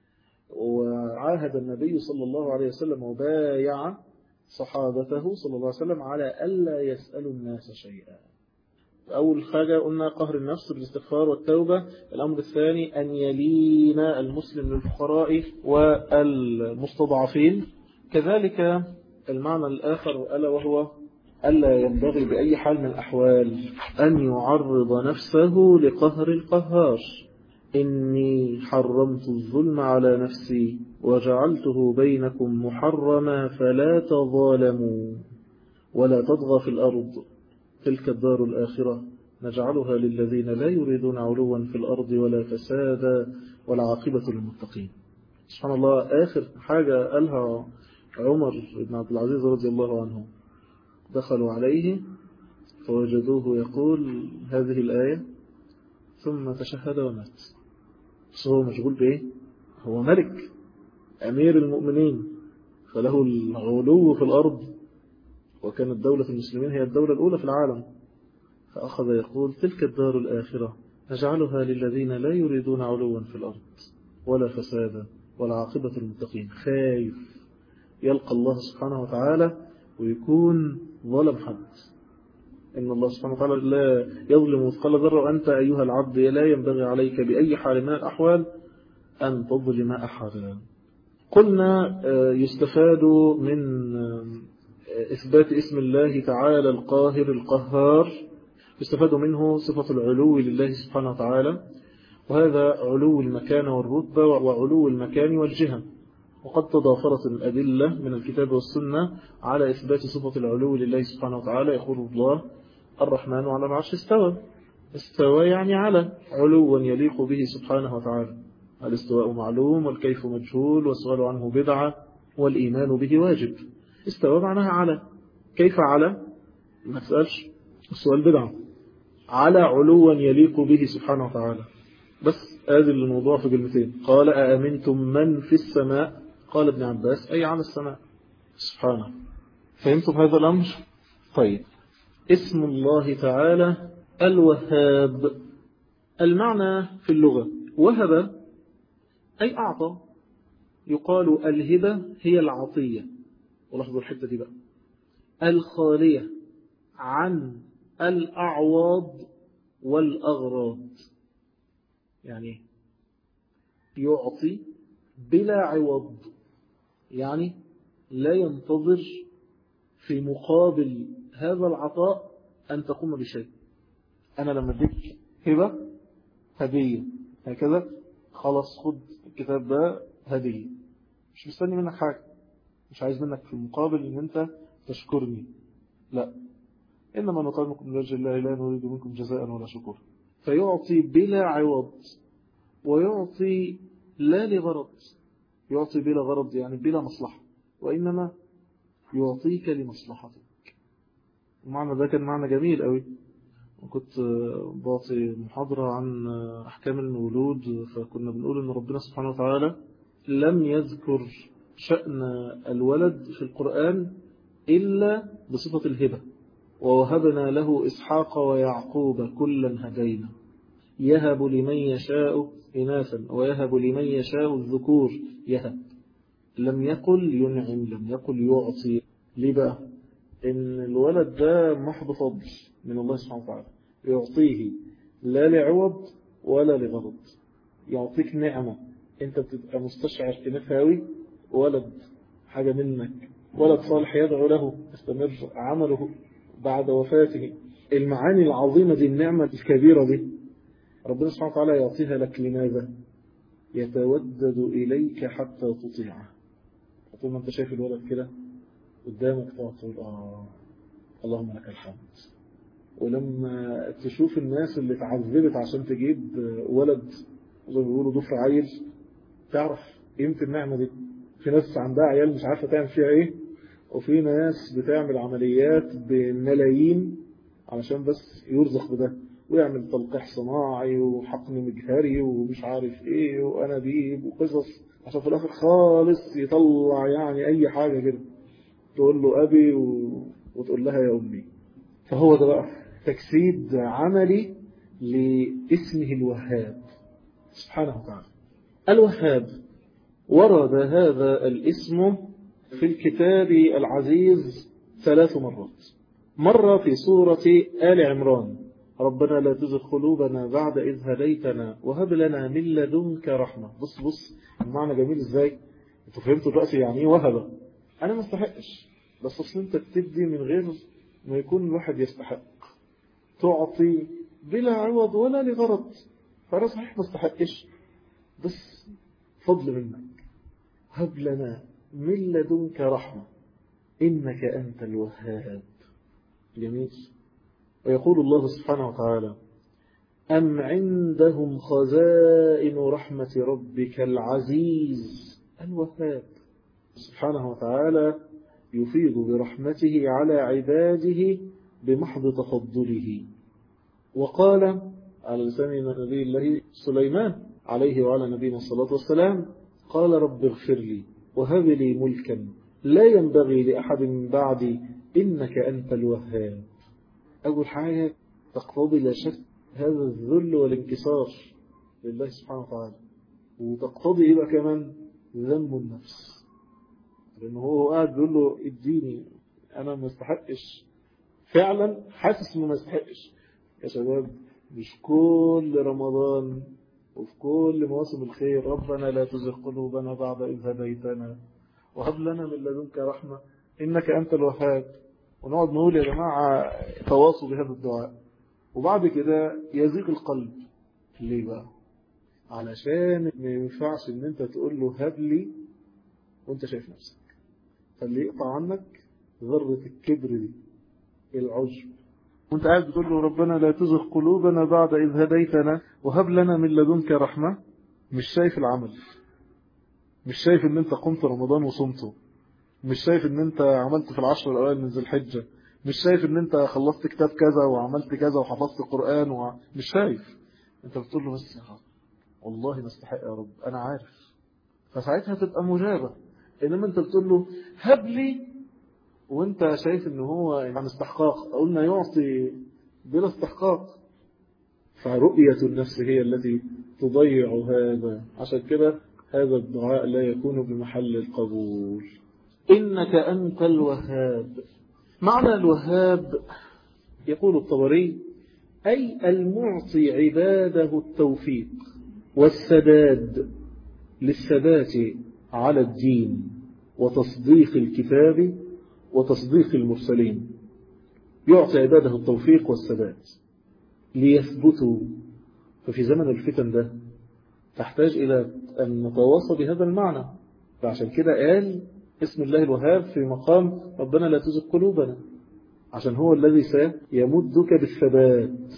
Speaker 1: وعاهد النبي صلى الله عليه وسلم وبايع صحابته صلى الله عليه وسلم على ألا يسألوا الناس شيئا. أول حاجة قلنا قهر النفس بالاستغفار والتوبة. الأمر الثاني أن يلين المسلم للفقراء والمستضعفين. كذلك المعنى الآخر ألا وهو ألا ينبغي بأي حال من الأحوال أن يعرض نفسه لقهر القهار. إني حرمت الظلم على نفسي وجعلته بينكم محرما فلا تظالموا ولا تطغى في الأرض تلك الدار الآخرة نجعلها للذين لا يريدون علوا في الأرض ولا فسادا والعاقبة للمتقين. سبحان الله. آخر حاجة قالها عمر بن عبد العزيز رضي الله عنه، دخلوا عليه فوجدوه يقول هذه الآية ثم تشهد ومات. بس هو مشغول بإيه؟ هو ملك أمير المؤمنين فله الغلو في الأرض، وكانت دولة المسلمين هي الدولة الأولى في العالم. فأخذ يقول تلك الدار الآخرة نجعلها للذين لا يريدون علوا في الأرض ولا فسادا والعاقبة المتقين. خايف يلقى الله سبحانه وتعالى ويكون ظلم حد. إن الله سبحانه وتعالى لا يظلم مثقال ذرة، وأنت أيها العبد لا ينبغي عليك بأي حال من الأحوال أن تظلم أحدا. قلنا يستفاد من إثبات اسم الله تعالى القاهر القهار، يستفاد منه صفة العلو لله سبحانه وتعالى، وهذا علو المكان والرتبة وعلو المكان والجهة. وقد تضافرت الأدلة من الكتاب والسنة على إثبات صفة العلو لله سبحانه وتعالى. يقول الله الرحمن على العرش استوى. استوى يعني على، علوا يليق به سبحانه وتعالى. الاستواء معلوم والكيف مجهول والسؤال عنه بدعة والإيمان به واجب. استوى معناها على. كيف على؟ ما تسألش، السؤال بدعة. على علوا يليق به سبحانه وتعالى. بس هذا الموضوع في كلمتين. قال أأمنتم من في السماء؟ قال ابن عباس أي على السماء سبحانه. فهمتم هذا الأمر؟ طيب. اسم الله تعالى الوهاب. المعنى في اللغة وهب أي أعطى. يقال الهبة هي العطية. ولاحظوا الحتة دي بقى، الخالية عن الأعواض والأغراض. يعني يعطي بلا عوض، يعني لا ينتظر في مقابل هذا العطاء أن تقوم بشيء. أنا لما اديك هبة هدية هكذا، خلاص خد الكتاب ده هدية، مش مستني منك حاجة، مش عايز منك في المقابل ان انت تشكرني، لا، انما نطعمكم لوجه الله لا نريد منكم جزاء ولا شكورا. فيعطي بلا عوض، ويعطي لا لغرض. يعطي بلا غرض يعني بلا مصلحة، وإنما يعطيك لمصلحتك. المعنى ده كان معنى جميل قوي. وكنت بعطي محاضرة عن أحكام المولود، فكنا بنقول إن ربنا سبحانه وتعالى لم يذكر شأن الولد في القرآن إلا بصفة الهبة. ووهبنا له إسحاق ويعقوب كلا هدينا يهب لمن يشاء إناثا ويهب لمن يشاء الذكور يهب. لم يقل ينعم، لم يقل يعطي. ليه بقى؟ إن الولد ده محض فضل من الله سبحانه وتعالى، يعطيه لا لعوض ولا لغرض. يعطيك نعمة انت بتبقى مستشعر قيمتها قوي، ولد حاجة منك، ولد صالح يدعو له استمر عمله بعد وفاته. المعاني العظيمة دي، النعمة الكبيرة دي، ربنا سبحانه وتعالى يعطيها لك. لماذا؟ يتودد إليك حتى تطيعه. طول ما انت شايف الولد كده قدامك تقول اللهم لك الحمد. ولما تشوف الناس اللي تعذبت عشان تجيب ولد زي ما بيقولوا ضفر عيل، تعرف قيمة النعمة دي. في ناس عندها عيال مش عارفة تعمل فيها ايه، وفي ناس بتعمل عمليات بملايين علشان بس يرزق بده، ويعمل تلقيح صناعي وحقن مجهري ومش عارف ايه وانابيب وقصص، عشان في الاخر خالص يطلع يعني اي حاجة كده تقول له ابي وتقول لها يا امي. فهو ده بقى تجسيد عملي لاسمه الوهاب سبحانه وتعالى. الوهاب ورد هذا الاسم في الكتاب العزيز 3 مرات. مرة في سورة آل عمران: ربنا لا تزغ قلوبنا بعد إذ هديتنا وهب لنا من لدنك رحمة. بص المعنى جميل ازاي. انتوا فهمتوا دلوقتي يعني ايه وهب؟ انا ما استحقش، بس اصل انت بتدي من غير ما يكون الواحد يستحق، تعطي بلا عوض ولا لغرض. فانا صحيح ما استحقش، بس فضل منك. هب لنا من لدنك رحمة إنك أنت الوهاب. جميل. ويقول الله سبحانه وتعالى: أم عندهم خزائن رحمة ربك العزيز الوهاب. سبحانه وتعالى يفيض برحمته على عباده بمحض تفضله. وقال على لسان نبي الله سليمان عليه وعلى نبينا الصلاة والسلام: قال رب اغفر لي وهب لي ملكا لا ينبغي لأحد من بعدي إنك أنت الوهاب. أول حاجة تقتضي لا شك هذا الذل والانكسار لله سبحانه وتعالى، وتقتضي يبقى كمان ذنب النفس، لأنه هو قاعد بيقول له اديني، أنا ما استحقش، فعلا حاسس إنه ما استحقش. يا شباب مش كل رمضان وفي كل مواسم الخير ربنا لا تزغ قلوبنا بعد إذ هديتنا وهب لنا من لدنك رحمة إنك أنت الوهاب، ونقعد نقول يا جماعة تواصوا بهذا الدعاء، وبعد كده يزيغ القلب. ليه بقى؟ علشان ما ينفعش ان انت تقول له هب لي وانت شايف نفسك، فاللي يقطع عنك ذرة الكبر دي، العجب، وانت قاعد بتقول له ربنا لا تزغ قلوبنا بعد إذ هديتنا وهب لنا من لدنك رحمة. مش شايف العمل، مش شايف ان انت قمت رمضان وصمته، مش شايف ان انت عملت في العشر الأوائل من ذي الحجة، مش شايف ان انت خلصت كتاب كذا وعملت كذا وحفظت قرآن مش شايف. انت بتقول له بس يا رب والله ما استحق يا رب انا عارف، فساعتها تبقى مجابة. انما انت بتقول له هب لي وانت شايف ان هو عن استحقاق، قلنا يعطي بلا استحقاق، فرؤية النفس هي التي تضيع هذا. عشان كده هذا الدعاء لا يكون بمحل القبول. إنك أنت الوهاب. معنى الوهاب يقول الطبري: أي المعطي عباده التوفيق والسداد للثبات على الدين وتصديق الكتاب وتصديق المرسلين. يعطي عباده التوفيق والسداد ليثبتوا. ففي زمن الفتن ده تحتاج إلى أن نتواصى بهذا المعنى، فعشان كده قال اسم الله الوهاب في مقام ربنا لا تزغ قلوبنا، عشان هو الذي سيمدك بالثبات.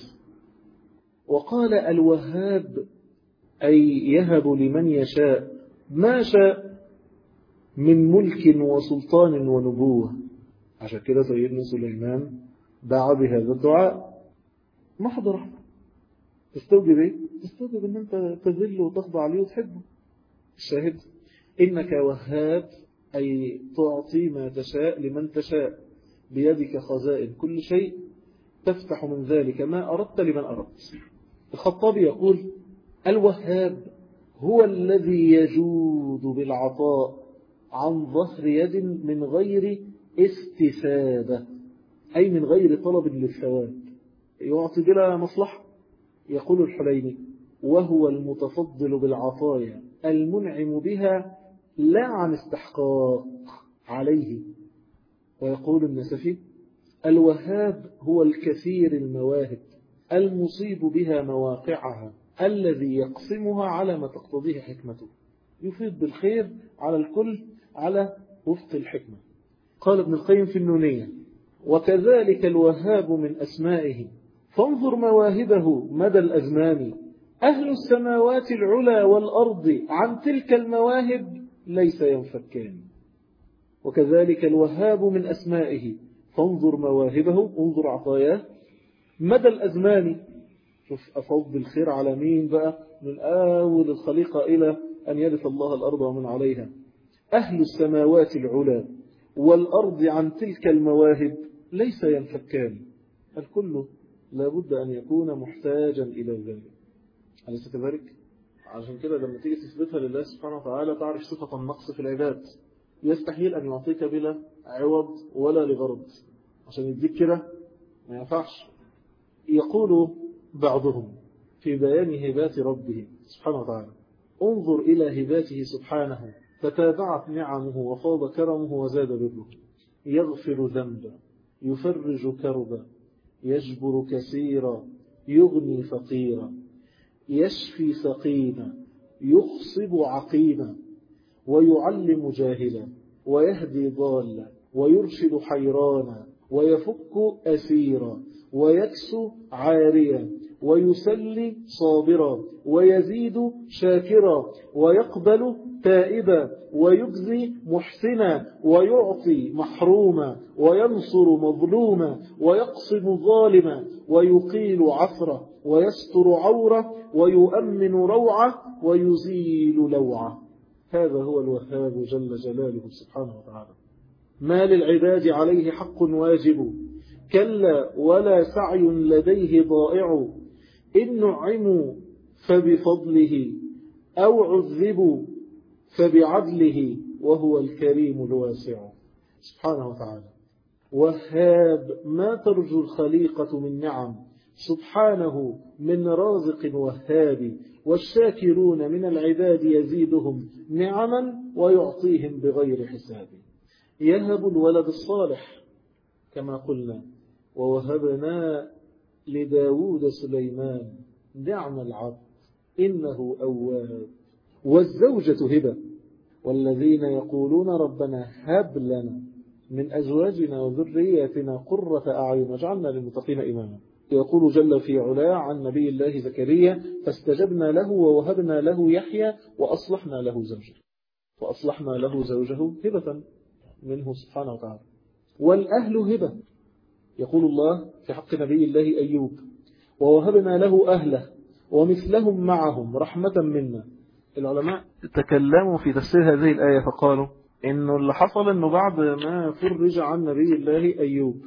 Speaker 1: وقال الوهاب أي يهب لمن يشاء ما شاء من ملك وسلطان ونبوة. عشان كده سيدنا سليمان دعا بهذا الدعاء محض رحمة. تستوجب ايه؟ تستوجب ان انت تذل وتخضع عليه وتحبه. الشاهد انك وهاب أي تعطي ما تشاء لمن تشاء، بيدك خزائن كل شيء، تفتح من ذلك ما أردت لمن أردت. الخطابي يقول: الوهاب هو الذي يجود بالعطاء عن ظهر يد من غير استفادة، أي من غير طلب للثواب، يعطي بلا مصلحة. يقول الحليمي: وهو المتفضل بالعطايا المنعم بها لا عن استحقاق عليه. ويقول النسفي: الوهاب هو الكثير المواهب المصيب بها مواقعها الذي يقسمها على ما تقتضيه حكمته، يفيد بالخير على الكل على وفق الحكمة. قال ابن القيم في النونية: وكذلك الوهاب من أسمائه، فانظر مواهبه مدى الأزمان أهل السماوات العلى والأرض عن تلك المواهب ليس ينفكان. وكذلك الوهاب من أسمائه، فانظر مواهبه، انظر عطاياه مدى الأزمان. شوف أفضل الخير على مين بقى من أول الخليقة إلى أن يرث الله الأرض ومن عليها. أهل السماوات العلى والأرض عن تلك المواهب ليس ينفكان. الكل لابد أن يكون محتاجا إلى ذلك، أليس كذلك؟ عشان كده لما تيجي تثبتها لله سبحانه وتعالى تعرف صفة النقص في العباد. يستحيل أن يعطيك بلا عوض ولا لغرض، عشان يديك كده ما ينفعش. يقول بعضهم في بيان هبات ربه سبحانه وتعالى: انظر إلى هباته سبحانه، تتابعت نعمه وفاض كرمه وزاد بره. يغفر ذنبا، يفرج كربا، يجبر كثيرا، يغني فقيرا، يشفي سقيما، يخصب عقيما، ويعلم جاهلا، ويهدي ضالا، ويرشد حيرانا، ويفك أسيرا، ويكسو عاريا، ويسلي صابرا، ويزيد شاكرا، ويقبل تائبا، ويجزي محسنا، ويعطي محروما، وينصر مظلوما، ويقصم ظالما، ويقيل عثرة، ويستر عورة، ويؤمن روعة، ويزيل لوعة. هذا هو الوهاب جل جلاله سبحانه وتعالى. ما للعباد عليه حق واجب، كلا ولا سعي لديه ضائع. إن نعموا فبفضله، أو عذبوا فبعدله، وهو الكريم الواسع سبحانه وتعالى. وهاب ما ترجو الخليقة من نعم، سبحانه من رازق وهاب. والشاكرون من العباد يزيدهم نعما ويعطيهم بغير حساب. يهب الولد الصالح كما قلنا، ووهبنا لداود سليمان نعم العبد إنه أواب. والزوجة هبة. والذين يقولون ربنا هب لنا من أزواجنا وذرياتنا قرة أعين واجعلنا للمتقين إماما. يقول جل في علاه عن نبي الله زكريا: فاستجبنا له ووهبنا له يحيى وأصلحنا له زوجه هبة منه سبحانه وتعالى. والأهل هبة. يقول الله في حق نبي الله أيوب: ووهبنا له أهله ومثلهم معهم رحمة منا. العلماء تكلموا في تفسير هذه الآية فقالوا إنه اللي حصل إنه بعد ما فرج عن نبي الله أيوب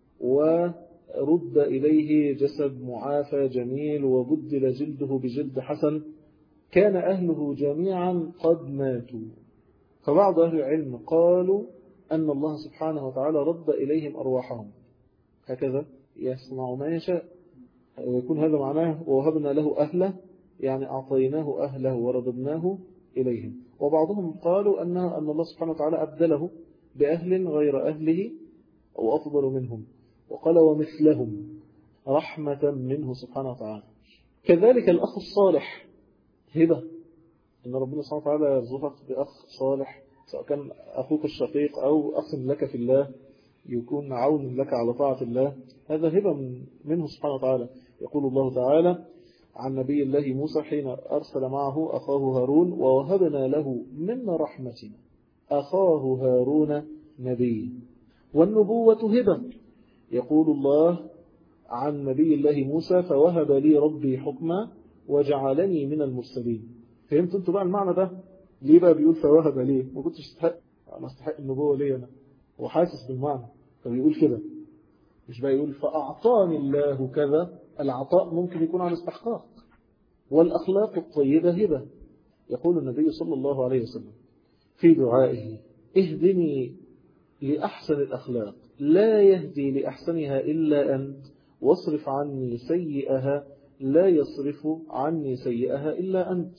Speaker 1: ورد إليه جسد معافى جميل وبدل جلده بجلد حسن، كان أهله جميعا قد ماتوا. فبعض أهل العلم قالوا أن الله سبحانه وتعالى رد إليهم أرواحهم، هكذا يصنع ما يشاء. ويكون هذا معناه ووهبنا له أهله، يعني أعطيناه أهله ورددناه إليهم. وبعضهم قالوا أن الله سبحانه وتعالى أبدله بأهل غير أهله أو أفضل منهم، وقال ومثلهم رحمة منه سبحانه وتعالى. كذلك الأخ الصالح هبة، إن ربنا سبحانه وتعالى يرزقك بأخ صالح، سواء كان أخوك الشقيق أو أخ لك في الله يكون عون لك على طاعة الله، هذا هبة منه سبحانه وتعالى. يقول الله تعالى عن نبي الله موسى حين أرسل معه أخاه هارون: ووهبنا له من رحمتنا أخاه هارون نبي. والنبوة هبة. يقول الله عن نبي الله موسى: فوهب لي ربي حكما وجعلني من المرسلين. فهمت انتوا بقى المعنى ده؟ ليه بقى بيقول فوهب لي؟ ما كنتش استحق النبوة ليه أنا، وحاسس بالمعنى فبيقول كده، مش بقى يقول فأعطاني الله كذا. العطاء ممكن يكون عن استحقاق. والأخلاق الطيبة هبة. يقول النبي صلى الله عليه وسلم في دعائه: اهدني لأحسن الأخلاق لا يهدي لأحسنها إلا أنت، واصرف عني سيئها لا يصرف عني سيئها إلا أنت.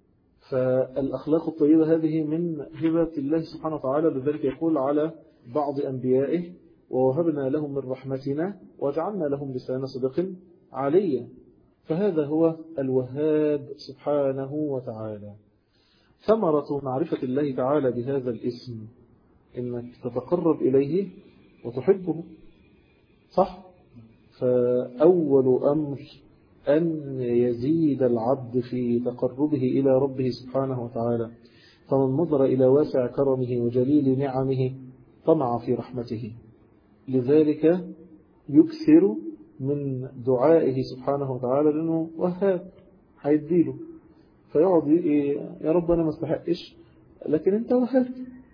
Speaker 1: فالأخلاق الطيبة هذه من هبة الله سبحانه وتعالى. لذلك يقول على بعض أنبيائه: ووهبنا لهم من رحمتنا وجعلنا لهم لسان صدق عليا. فهذا هو الوهاب سبحانه وتعالى. ثمرة معرفة الله تعالى بهذا الاسم إنك تتقرب إليه وتحبه، صح؟ فأول أمر أن يزيد العبد في تقربه إلى ربه سبحانه وتعالى. فمن نظر إلى واسع كرمه وجليل نعمه طمع في رحمته، لذلك يكثر من دعائه سبحانه وتعالى، لأنه وهاب هيديله، فيقعد يا رب أنا ما استحقش لكن أنت وهاب.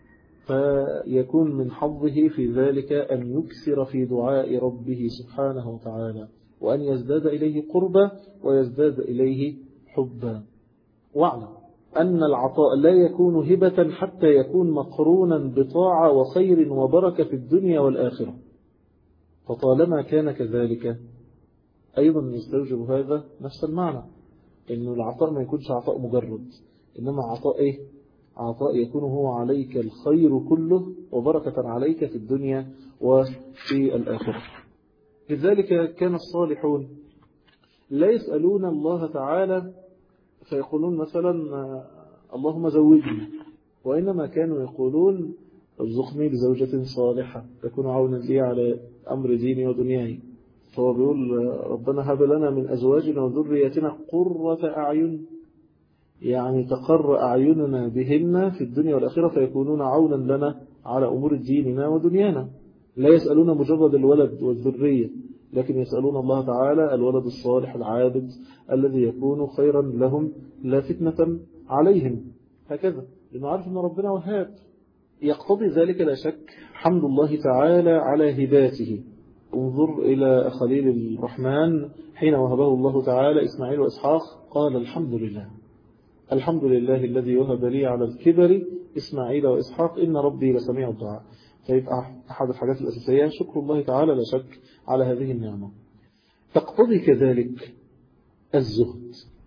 Speaker 1: فيكون من حظه في ذلك أن يكثر في دعاء ربه سبحانه وتعالى، وأن يزداد إليه قربا ويزداد إليه حبا. واعلم أن العطاء لا يكون هبة حتى يكون مقرونا بطاعة وخير وبركة في الدنيا والآخرة. فطالما كان كذلك أيضا يستوجب هذا نفس المعنى، إنه العطاء ما يكونش عطاء مجرد، إنما عطاء إيه؟ عطاء يكون هو عليك الخير كله وبركة عليك في الدنيا وفي الآخرة. لذلك كان الصالحون لا يسألون الله تعالى فيقولون مثلا اللهم زوجني، وإنما كانوا يقولون ارزقني بزوجة صالحة تكون عونا لي على أمر ديني ودنياي. فهو بيقول ربنا هب لنا من أزواجنا وذرياتنا قرة أعين، يعني تقر أعيننا بهن في الدنيا والآخرة فيكونون عونا لنا على أمور ديننا ودنيانا. لا يسألون مجرد الولد والذرية، لكن يسألون الله تعالى الولد الصالح العابد الذي يكون خيرا لهم لا فتنة عليهم. هكذا لأنه عارف أن ربنا وهاب. يقتضي ذلك لا شك حمد الله تعالى على هباته. انظر إلى خليل الرحمن حين وهبه الله تعالى إسماعيل وإسحاق قال الحمد لله، الحمد لله الذي وهب لي على الكبر إسماعيل وإسحاق إن ربي لسميع الدعاء. فيبقى أحد الحاجات الأساسية شكر الله تعالى لا شك على هذه النعمة. تقتضي كذلك الزهد.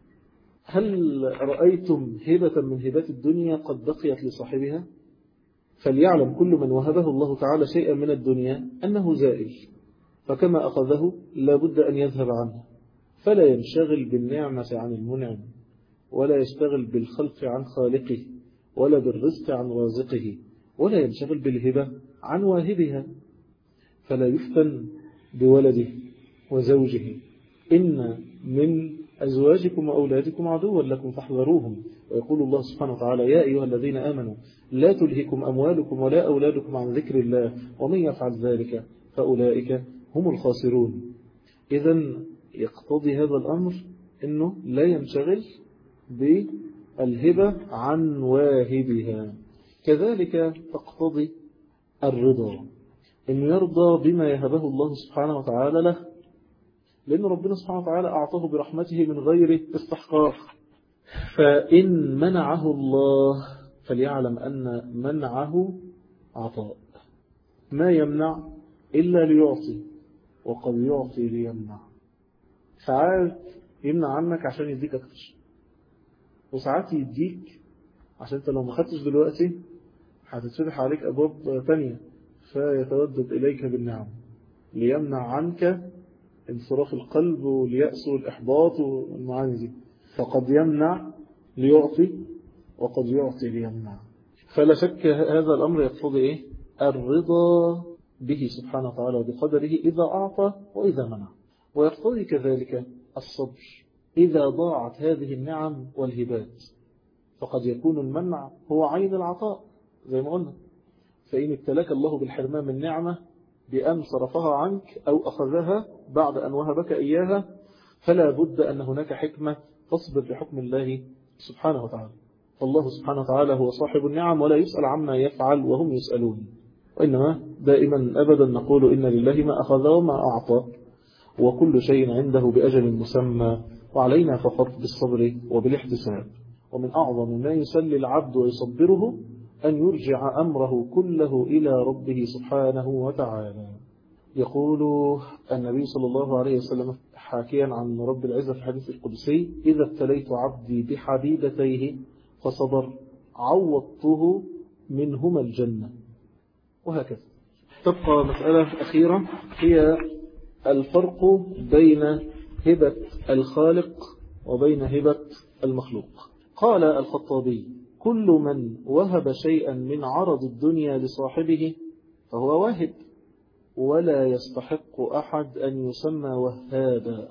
Speaker 1: هل رأيتم هبة من هبات الدنيا قد بقيت لصاحبها؟ فليعلم كل من وهبه الله تعالى شيئا من الدنيا أنه زائل، فكما أخذه لابد أن يذهب عنه، فلا ينشغل بالنعمة عن المنعم، ولا يشتغل بالخلق عن خالقه، ولا بالرزق عن رازقه، ولا ينشغل بالهبة عن واهبها. فلا يفتن بولده وزوجه. إن من أزواجكم وأولادكم عدوا لكم فاحذروهم. ويقول الله سبحانه وتعالى يا أيها الذين آمنوا لا تلهكم أموالكم ولا أولادكم عن ذكر الله ومن يفعل ذلك فأولئك هم الخاسرون. إذن يقتضي هذا الأمر أنه لا ينشغل بالهبة عن واهبها. كذلك تقتضي الرضا، أن يرضى بما يهبه الله سبحانه وتعالى له، لأن ربنا سبحانه وتعالى أعطاه برحمته من غير استحقاق. فإن منعه الله فليعلم أن منعه عطاء، ما يمنع إلا ليعطي، وقد يعطي ليمنع. ساعات يمنع عنك عشان يديك أكتر، وساعات يديك عشان أنت لو ما خدتش دلوقتي هتتفتح عليك أبواب تانية فيتودد إليك بالنعم ليمنع عنك انصراف القلب واليأس والإحباط والمعاني دي. فقد يمنع ليعطي وقد يعطي ليمنع. فلا شك هذا الأمر يقتضي إيه؟ الرضا به سبحانه وتعالى وبقدره إذا أعطى وإذا منع. ويقتضي كذلك الصبر إذا ضاعت هذه النعم والهبات. فقد يكون المنع هو عين العطاء زي ما قلنا، فإن ابتلاك الله بالحرمان من نعمة بأن صرفها عنك أو أخذها بعد أن وهبك إياها، فلا بد أن هناك حكمة تصبر لحكم الله سبحانه وتعالى. فالله سبحانه وتعالى هو صاحب النعم ولا يسأل عما يفعل وهم يسألون، وإنما دائما أبدا نقول إن لله ما أخذ وما أعطى، وكل شيء عنده بأجل مسمى، وعلينا فقط بالصبر وبالاحتساب. ومن أعظم ما يسلي العبد ويصبره أن يرجع أمره كله إلى ربه سبحانه وتعالى. يقول النبي صلى الله عليه وسلم حاكيا عن رب العزة في الحديث القدسي إذا ابتليت عبدي بحبيبتيه فصبر عوضته منهما الجنة. وهكذا. تبقى مسألة أخيرة هي الفرق بين هبة الخالق وبين هبة المخلوق. قال الخطابي كل من وهب شيئا من عرض الدنيا لصاحبه فهو واهب، ولا يستحق أحد أن يسمى وهابا.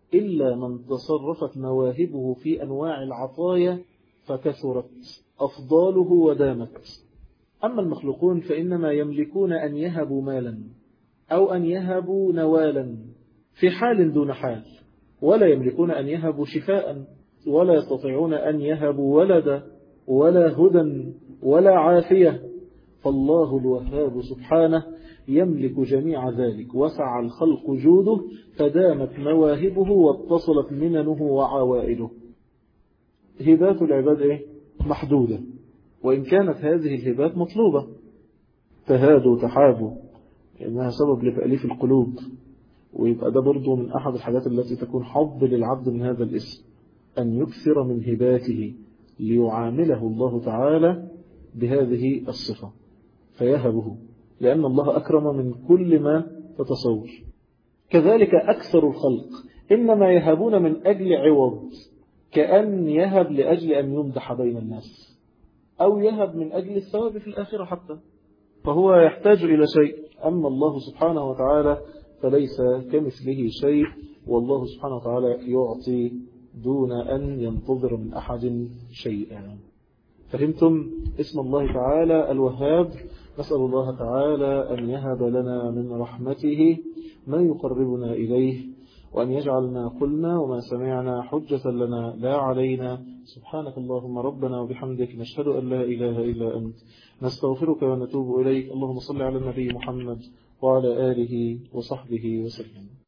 Speaker 1: إلا من تصرفت مواهبه في أنواع العطايا فكثرت أفضاله ودامت. أما المخلوقون فإنما يملكون أن يهبوا مالا أو أن يهبوا نوالا في حال دون حال، ولا يملكون أن يهبوا شفاء، ولا يستطيعون أن يهبوا ولدا ولا هدى ولا عافية. فالله الوهاب سبحانه يملك جميع ذلك، وسع الخلق جوده فدامت مواهبه واتصلت مننه وعوائده. هبات العباد محدودة، وإن كانت هذه الهبات مطلوبة. تهادوا تحابوا إنها سبب لتأليف القلوب، ويبقى ده برضو من أحد الحاجات التي تكون حظ للعبد من هذا الاسم، أن يكثر من هباته ليعامله الله تعالى بهذه الصفة فيهبه، لأن الله أكرم من كل ما تتصور. كذلك أكثر الخلق إنما يهبون من أجل عوض، كأن يهب لأجل أن يمدح بين الناس، أو يهب من أجل الثواب في الآخرة حتى، فهو يحتاج إلى شيء. أما الله سبحانه وتعالى فليس كمثله شيء، والله سبحانه وتعالى يعطي دون أن ينتظر من أحد شيئا. فهمتم اسم الله تعالى الوهاب؟ نسأل الله تعالى أن يهب لنا من رحمته ما يقربنا إليه، وأن يجعل ما قلنا وما سمعنا حجة لنا لا علينا. سبحانك اللهم ربنا وبحمدك، نشهد أن لا إله إلا أنت، نستغفرك ونتوب إليك. اللهم صل على النبي محمد وعلى آله وصحبه وسلم.